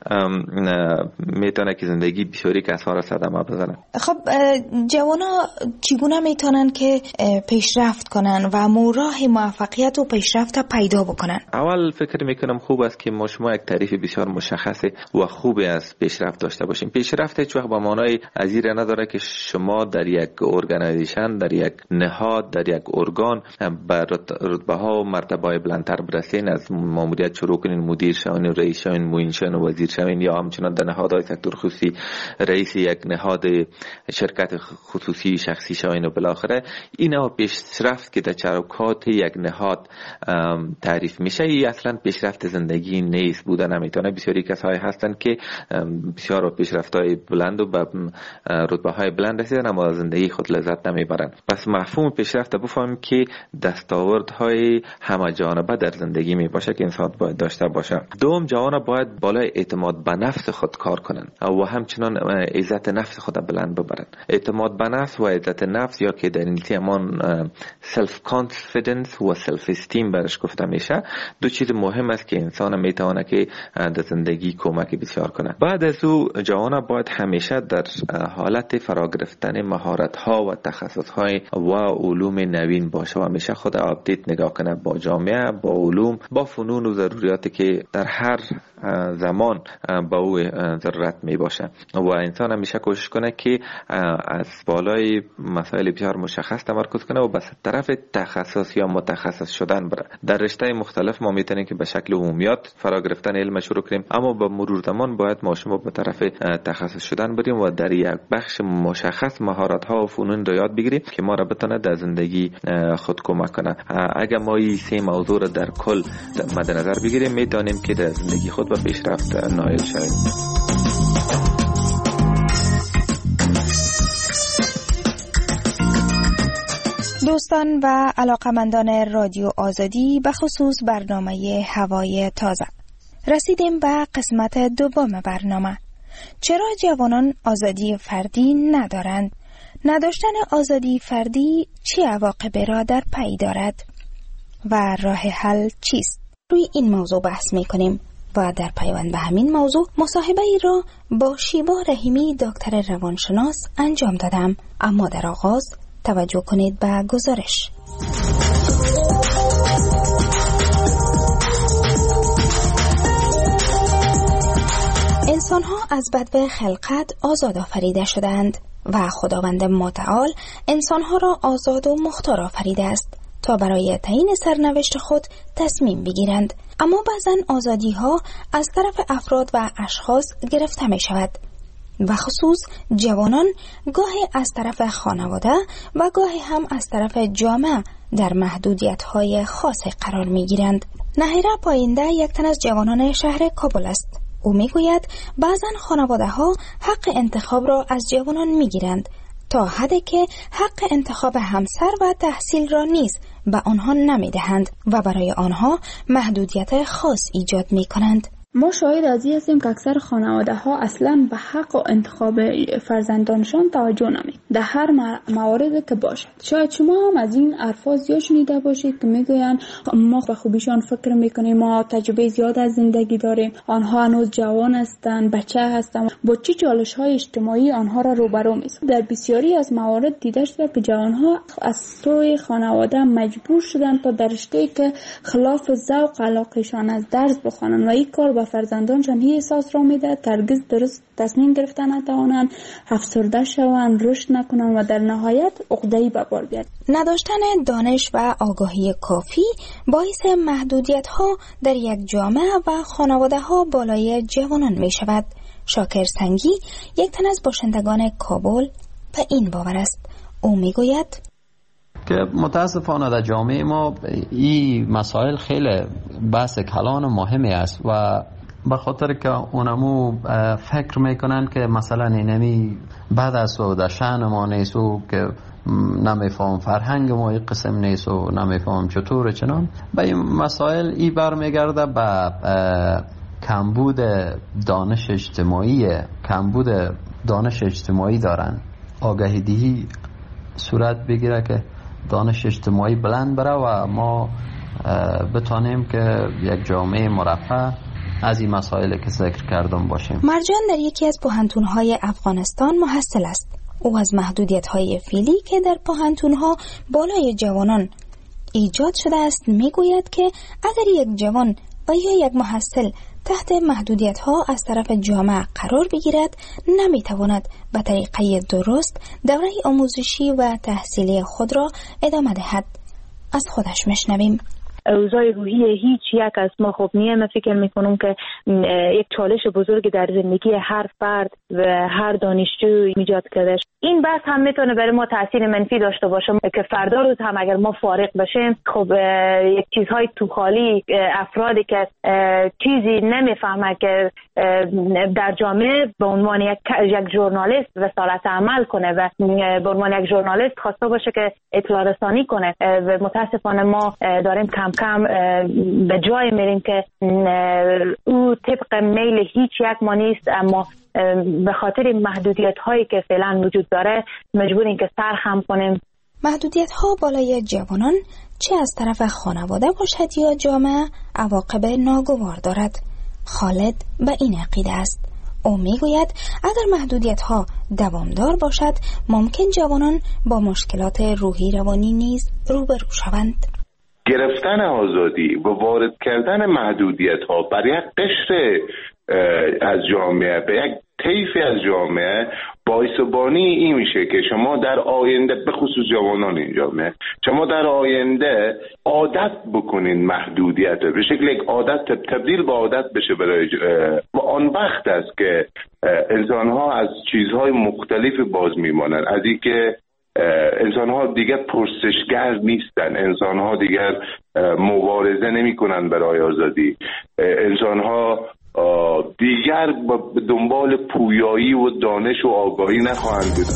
میتونه که زندگی بسیاری کسا را صدمه بزنه. خب جوانا چگونه میتونن که پیشرفت کنن و راه موفقیت و پیشرفت پیدا بکنن؟ اول فکر میکنم خوب است که ما شما یک تعریف بسیار مشخص و خوبی از پیشرفت داشته باشیم. پیشرفت هیچ وقت به معنای ازیره نداره که شما در یک ارگانایزیشن، در یک نهاد، در یک ارگان به رتبه ها و مرتبه های بلندتر برسین، از ماموریت شروع کنین، مدیر شوین، رئیس شوین، معین شوین و وزیر شوین، یا همچنان در نهادهای سکتور خصوصی رئیس یک نهاد شرکت خصوصی شخصی شوین و بالاخره اینا پیشرفت که در چروکات یک نهاد تعریف میشه. این اصلا پیشرفت زندگی نیست، بوده نمیتونه. بسیاری کسایی هستن که بسیار پیشرفت‌های بلند و به رتبه‌های بلند رسیدن اما زندگی خود لذت نمیبرن. پس مفهوم پیشرفت بفهمیم که دستاوردهای همه جانبه در زندگی می باشه که انسان باید داشته باشه. دوم، جوان باید بالای اعتماد به نفس خود کار کنن و همچنان عزت نفس خود بلند ببرن. اعتماد به نفس و عزت نفس یا که در انگلیسی همان سلف کانفیدنس و سلف استیم برش گفته میشه، 2 چیز مهم است که انسان میتونه که در زندگی کمک بسیار کنه. بعد از او جوان باید همیشه در حالت فرا گرفتن مهارت ها و تخصص های و علوم نوین باشه و همیشه خود آپدیت نگاه کنه با جامعه، با علوم، با فنون و ضروریاتی که در هر زمان با او ضرورت می باشه و انسان همیشه کوشش کنه که از بالای مسائل بسیار مشخص تمرکز کنه و به طرف تخصص یا متخصص شدن بره. در رشته مختلف ما میتونیم که به شکل عمومیات فرا گرفتن علم شروع کنیم، اما با مرور زمان باید ما شما به طرف تخصص شدن بریم و در یک بخش مشخص مهارت ها و فنون رو یاد بگیریم که ما را بتونه در زندگی خود کمک کنه. اگر ما این 3 موضوع رو در کل مد نظر بگیریم میتونیم که در زندگی خود به پیشرفت نائل شویم. دوستان و علاقمندان رادیو آزادی، به خصوص برنامه هوای تازه، رسیدیم به قسمت دوم برنامه. چرا جوانان آزادی فردی ندارند؟ نداشتن آزادی فردی چه عواقبی را در پی دارد و راه حل چیست؟ روی این موضوع بحث می‌کنیم و در پیوند به همین موضوع مصاحبه ای را با شیوا رحیمی دکتر روانشناس انجام دادم. اما در آغاز توجه کنید به گزارش. انسان‌ها از بدو خلقت آزاد آفریده شدند و خداوند متعال انسانها را آزاد و مختار آفریده است تا برای تعیین سرنوشت خود تصمیم بگیرند. اما بعضن آزادی ها از طرف افراد و اشخاص گرفته می شود و خصوص جوانان گاهی از طرف خانواده و گاهی هم از طرف جامعه در محدودیت های خاصی قرار می گیرند. نهیره پاینده یک تن از جوانان شهر کابل است. او می گوید بعضن خانواده ها حق انتخاب را از جوانان می گیرند تا حدی که حق انتخاب همسر و تحصیل را نیز به آنها نمی دهند و برای آنها محدودیت خاص ایجاد می کنند. ما شاهد از این هستیم که اکثر خانواده ها اصلا به حق و انتخاب فرزندانشان توجه نمی در هر موارد که باشد. شاید شما هم از این الفاظ زیاد شنیده باشید که میگویند ما به خوبیشان فکر میکنیم، ما تجربه زیاد از زندگی داریم، آنها هنوز جوان هستند، بچه هستند، با چه چالش های اجتماعی آنها را روبرو می‌سازد. در بسیاری از موارد دیده شده که جوانها از سوی خانواده مجبور شدند تا در رشته‌ای که خلاف ذوق علاقه‌شان از درس بخوانند و این کار فرزندانشان هی احساس را میده هرگز درست تصمیم گرفتن نتوانند، افسرده شوند، رشد نکنند و در نهایت عقده‌ای به بار بیاید. نداشتن دانش و آگاهی کافی باعث محدودیت ها در یک جامعه و خانواده ها بالای جوانان می شود. شاکر سنگی یک تن از باشندگان کابل به این باور است. او می گوید که متاسفانه در جامعه ما این مسائل خیلی بحث کلان و مهمی است و به خاطر که اونمو فکر میکنن که مثلا اینمی بعد از و در شأن ما نیست و که نمیفهم فرهنگ ما این قسم نیست و نمیفهم چطور چنان به این مسائل ای برمیگرده به کمبود دانش اجتماعی دارن. آگاهی دهی صورت بگیره که دانش اجتماعی بلند بره و ما بتانیم که یک جامعه مرفه از این مسائل که ذکر کردم باشیم. مرجان در یکی از پوهنتون‌های افغانستان محصل است. او از محدودیت‌های فعلی که در پوهنتون‌ها بالای جوانان ایجاد شده است میگوید که اگر یک جوان و یا یک محصل تحت محدودیت‌ها از طرف جامعه قرار بگیرد نمیتواند به طریقه درست دوره آموزشی و تحصیلی خود را ادامه دهد. از خودش میشنویم. اوضاع روحی هیچ یک از ما خوب نیه. من فکر میکنم که یک چالش بزرگ در زندگی هر فرد و هر دانشجو ایجاد کرده. این بحث هم میتونه برای ما تاثیر منفی داشته باشه که فردا روز هم اگر ما فارغ بشیم خب یک چیزهای تو خالی، افرادی که چیزی نمیفهمه که در جامعه به عنوان یک ژورنالیست رسالت عمل کنه و به عنوان یک ژورنالیست خواسته باشه که اطلاع رسانی کنه و متاسفانه ما داریم کم به جای میریم که او طبق میل هیچ یک ما نیست، اما به خاطر محدودیت هایی که فعلا وجود داره مجبوریم که سر خم کنیم. محدودیت ها بالای جوانان چه از طرف خانواده باشد یا جامعه عواقب ناگوار دارد. خالد به این عقیده است. او میگوید اگر محدودیت ها دوامدار باشد ممکن جوانان با مشکلات روحی روانی نیز روبرو شوند. گرفتن آزادی و وارد کردن محدودیت ها بر یک قشر از جامعه به یک طیفی از جامعه باعث بانی این میشه که شما در آینده به خصوص جوانان این جامعه شما در آینده عادت بکنین محدودیت به شکل یک عادت تبدیل به عادت بشه برای و آن وقت است که انسان ها از چیزهای مختلف باز میمانند. از این که انسان ها دیگر پرسشگر نیستن، انسان ها دیگر مبارزه نمی کنن برای آزادی، انسان ها دیگر به دنبال پویایی و دانش و آگاهی نخواهند بود.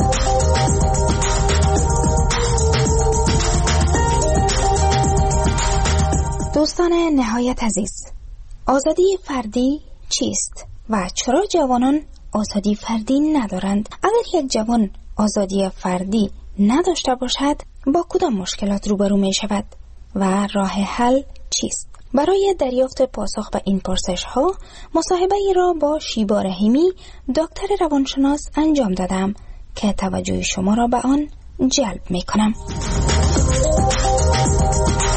دوستان نهایت عزیز، آزادی فردی چیست و چرا جوانان آزادی فردی ندارند؟ اگر یک جوان آزادی فردی نداشته باشد با کدام مشکلات روبرو می شود و راه حل چیست؟ برای دریافت پاسخ به این پرسش ها مصاحبه ای را با شیبا رحیمی دکتر روانشناس انجام دادم که توجه شما را به آن جلب می کنم.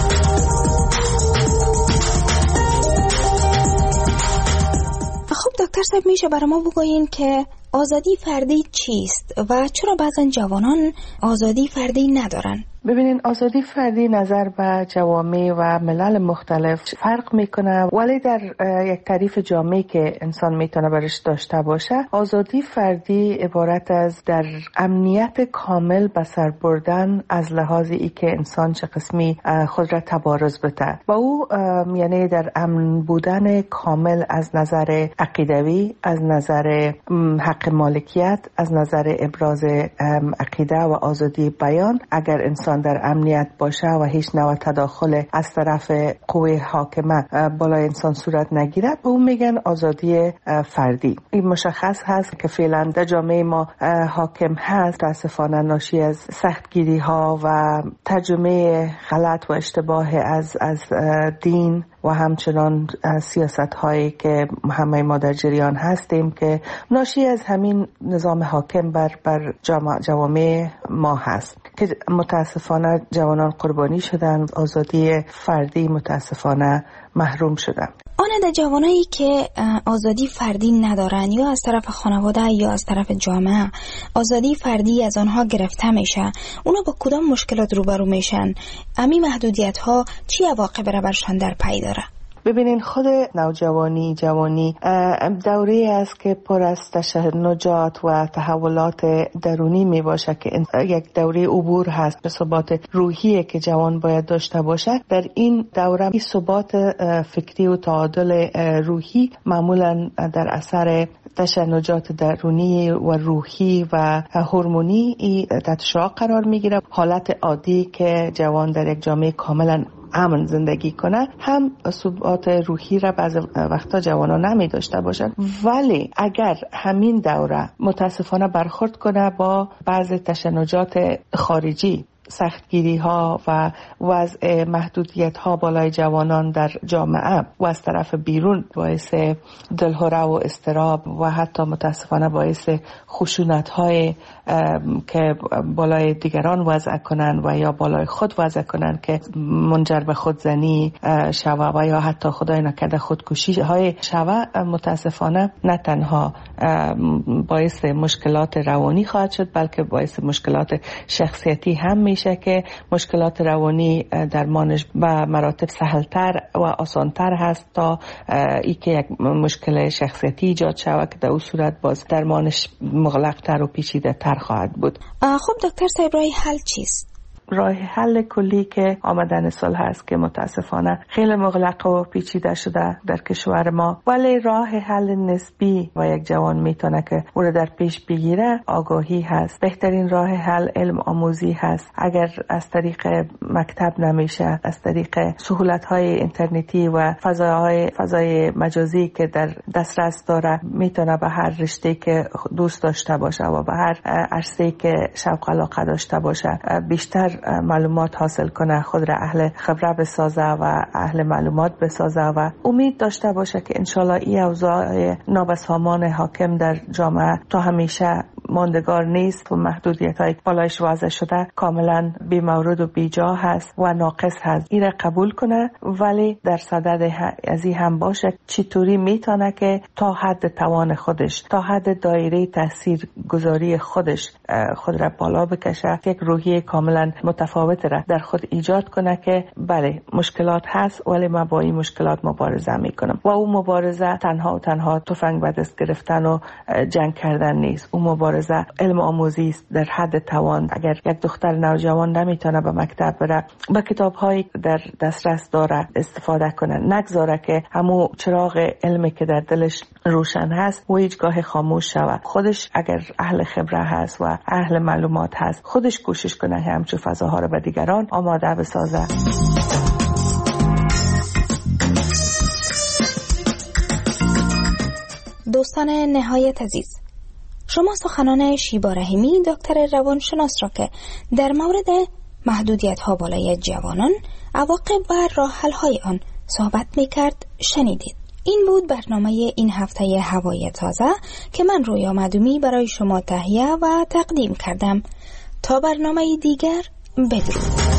خب دکتر صاحب میشه برای ما بگوین که آزادی فردی چیست و چرا بعضن جوانان آزادی فردی ندارن؟ ببینین، آزادی فردی نظر به جوامع و ملل مختلف فرق میکنه، ولی در یک تعریف جامعی که انسان میتونه برش داشته باشه، آزادی فردی عبارت از در امنیت کامل به سر بردن از لحاظ ای که انسان چه قسمی خود را تبارز بده و او یعنی در امن بودن کامل از نظر عقیدوی، از نظر حق مالکیت، از نظر ابراز عقیده و آزادی بیان. اگر انسان در امنیت باشه و هیچ نوع تداخل از طرف قوه حاکمه بالای انسان صورت نگیره، به اون میگن آزادی فردی. این مشخص هست که فعلا در جامعه ما حاکم هست، متاسفانه ناشی از سختگیری ها و ترجمه غلط و اشتباه از دین و همچنان سیاست هایی که همه ما در جریان هستیم که ناشی از همین نظام حاکم بر جوامع ما هست که متاسفانه جوانان قربانی شدن، آزادی فردی متاسفانه محروم شدن. آن در جوانایی که آزادی فردی ندارن یا از طرف خانواده یا از طرف جامعه آزادی فردی از آنها گرفته میشه، اونا با کدام مشکلات روبرو میشن؟ امی محدودیت ها چی عواقب را برشان در پی داره؟ ببینین، خود نوجوانی جوانی دوره است که پر از تشنجات و تحولات درونی می باشه که یک دوره عبور هست به ثبات روحی که جوان باید داشته باشه. در این دوره ثبات فکری و تعادل روحی معمولا در اثر تشنجات درونی و روحی و هورمونی تحت شعاع قرار میگیره. حالت عادی که جوان در یک جامعه کاملا امن زندگی کنه هم ثبات روحی را بعض وقتا جوانا نمی داشته باشن، ولی اگر همین دوره متاسفانه برخورد کنه با بعض تشنجات خارجی، سختگیری ها و وضع محدودیت ها بالای جوانان در جامعه و از طرف بیرون باعث دلهره و اضطراب و حتی متاسفانه باعث خشونت های که بالای دیگران وضع کنن و یا بالای خود وضع کنن که منجر به خودزنی شوه و یا حتی خدای نکرده خودکشی های شوه، متاسفانه نه تنها باعث مشکلات روانی خواهد شد بلکه باعث مشکلات شخصیتی هم میشه که مشکلات روانی درمانش به مراتب سهلتر و آسانتر هست تا ای که یک مشکل شخصیتی ایجاد شود که در اون صورت باز درمانش مغلق‌تر و پیچیده‌تر خواهد بود. خب دکتر صاحب، راه حل چیست؟ راه حل کلی که آمدن سال هست که متاسفانه خیلی مغلق و پیچیده شده در کشور ما، ولی راه حل نسبی و یک جوان میتونه که او رو در پیش بگیره آگاهی هست. بهترین راه حل علم آموزی هست. اگر از طریق مکتب نمیشه، از طریق سهولت‌های اینترنتی و فضای مجازی که در دسترس داره، میتونه به هر رشته که دوست داشته باشه و به هر عرصه‌ای که شوق علاقه داشته باشه بیشتر معلومات حاصل کنه، خود را اهل خبره بسازه و اهل معلومات بسازه و امید داشته باشه که انشالله این اوضاع نابسامان حاکم در جامعه تا همیشه ماندگار نیست و محدودیت‌های بالایش وضع شده کاملا بی مورد و بی جا هست و ناقص هست. این را قبول کنه، ولی در صدد از این هم باشه چطوری میتونه که تا حد توان خودش، تا حد دایره تاثیر گذاری خودش خود را بالا بکشه، یک روحیه کاملا متفاوت را در خود ایجاد کنه که بله مشکلات هست ولی من با این مشکلات مبارزه میکنم. و اون مبارزه تنها تفنگ به دست گرفتن و جنگ کردن نیست. اون مبارزه علم آموزی است در حد توان. اگر یک دختر نوجوان نمیتونه به مکتب بره، با کتاب‌هایی در دسترس داره استفاده کنه، نگذاره که همون چراغ علمی که در دلش روشن هست و هیچگاه خاموش شود. خودش اگر اهل خبره هست و اهل معلومات هست، خودش کوشش کنه همچون فضاها رو به دیگران آماده بسازه. دوستان نهایت عزیز، شما سخنان شیبا رحیمی دکتر روانشناس را که در مورد محدودیت‌ها بالای جوانان، عواقب و راه حل‌های آن صحبت می‌کرد شنیدید. این بود برنامه این هفته هوای تازه که من رویا معدومی برای شما تهیه و تقدیم کردم. تا برنامه دیگر، بدرود.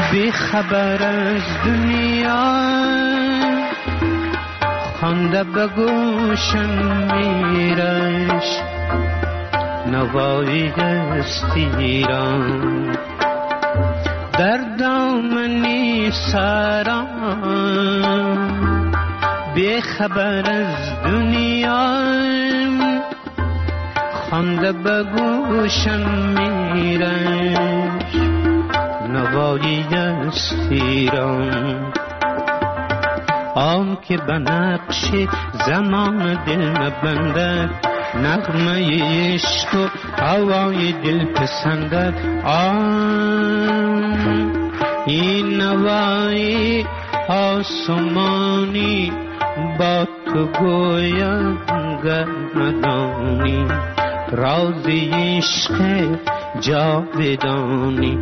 بی خبر از دنیا خانده به گوشم میرش نوایی استیران در دامنی سران بی خبر از دنیا خانده به گوشم میرش نوایی استیران آن که به نقش زمان دل نبندد نغمه عشق و هوای دل پسندد آن این نوای آسمانی با تو گویم گر ندانی راز عشق جاودانی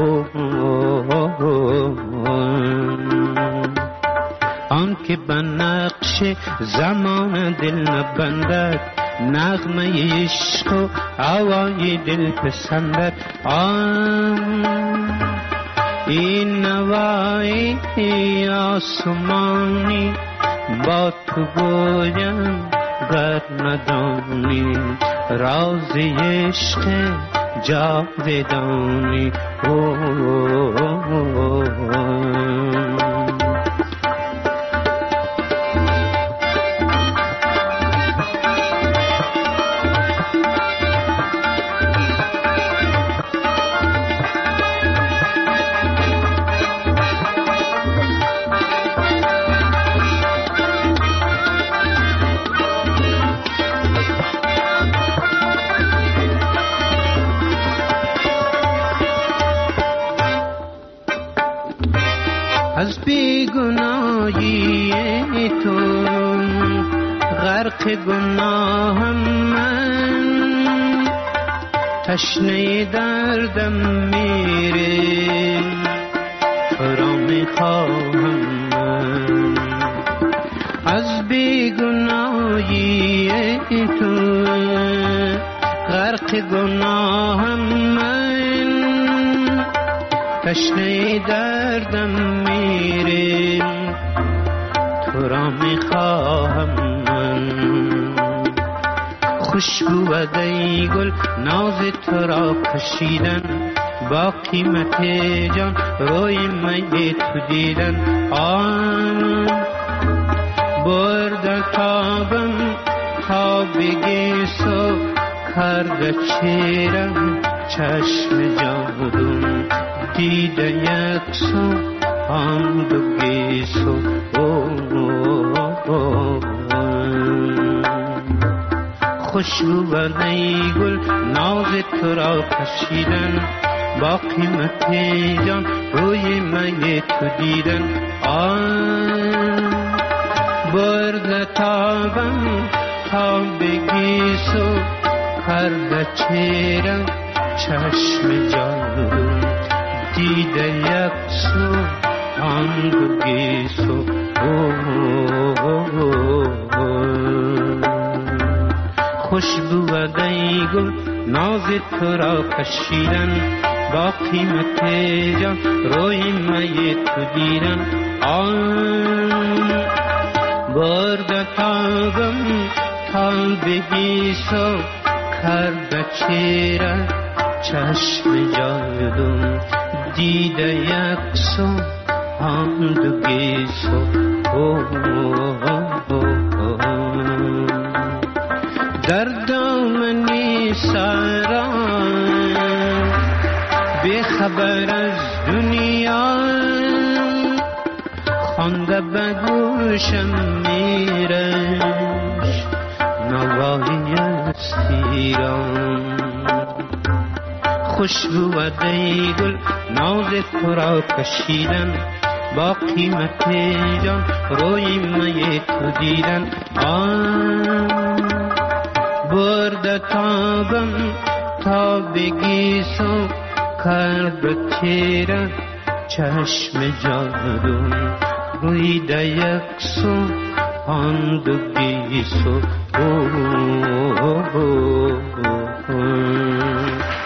آن که به نقش زمان دل نبندد نغمه عشق و هوای دل پسندد آن این نوای آسمانی با تو گویم گر ندانی راز عشق جاودانی از بیگناهی تو غرق گناهم من تشنه دردم میره تو را میخواهم من از بیگناهی تو غرق گناهم من تشنه دردم میریم تو را میخواهم من خوشبو و دی گل ناز تو را کشیدن با قیمت جان روی می تو دیدن آن برد تابم تا بگیسو کرده چیرم چشم جادون دیده یک سو آن دو گیسو خوشبو و نیگل ناز تو را کشیدن با قیمت جان روی می تو دیدن آن برد تابم تا بگیسو کرده چیرم چشم جادون دیده یک سو آن دو گیسو خوشبو و دیگل ناز تو را کشیدن با قیمت جان روی می تو دیدن آن برد تابم تا بگیسو کرده چیره چشم جادون دیده یک سو آن دو گیسو در دامنی سران بی خبر از دنیا خانده به گوشم میرش نوایی استیران خوشبو و دیگل ناز تو را کشیدن با قیمت جان روی می تو دیدن آن برد تابم تا بگیسو کرد چیره چشم جادون رویده یک سو آن دو گیسو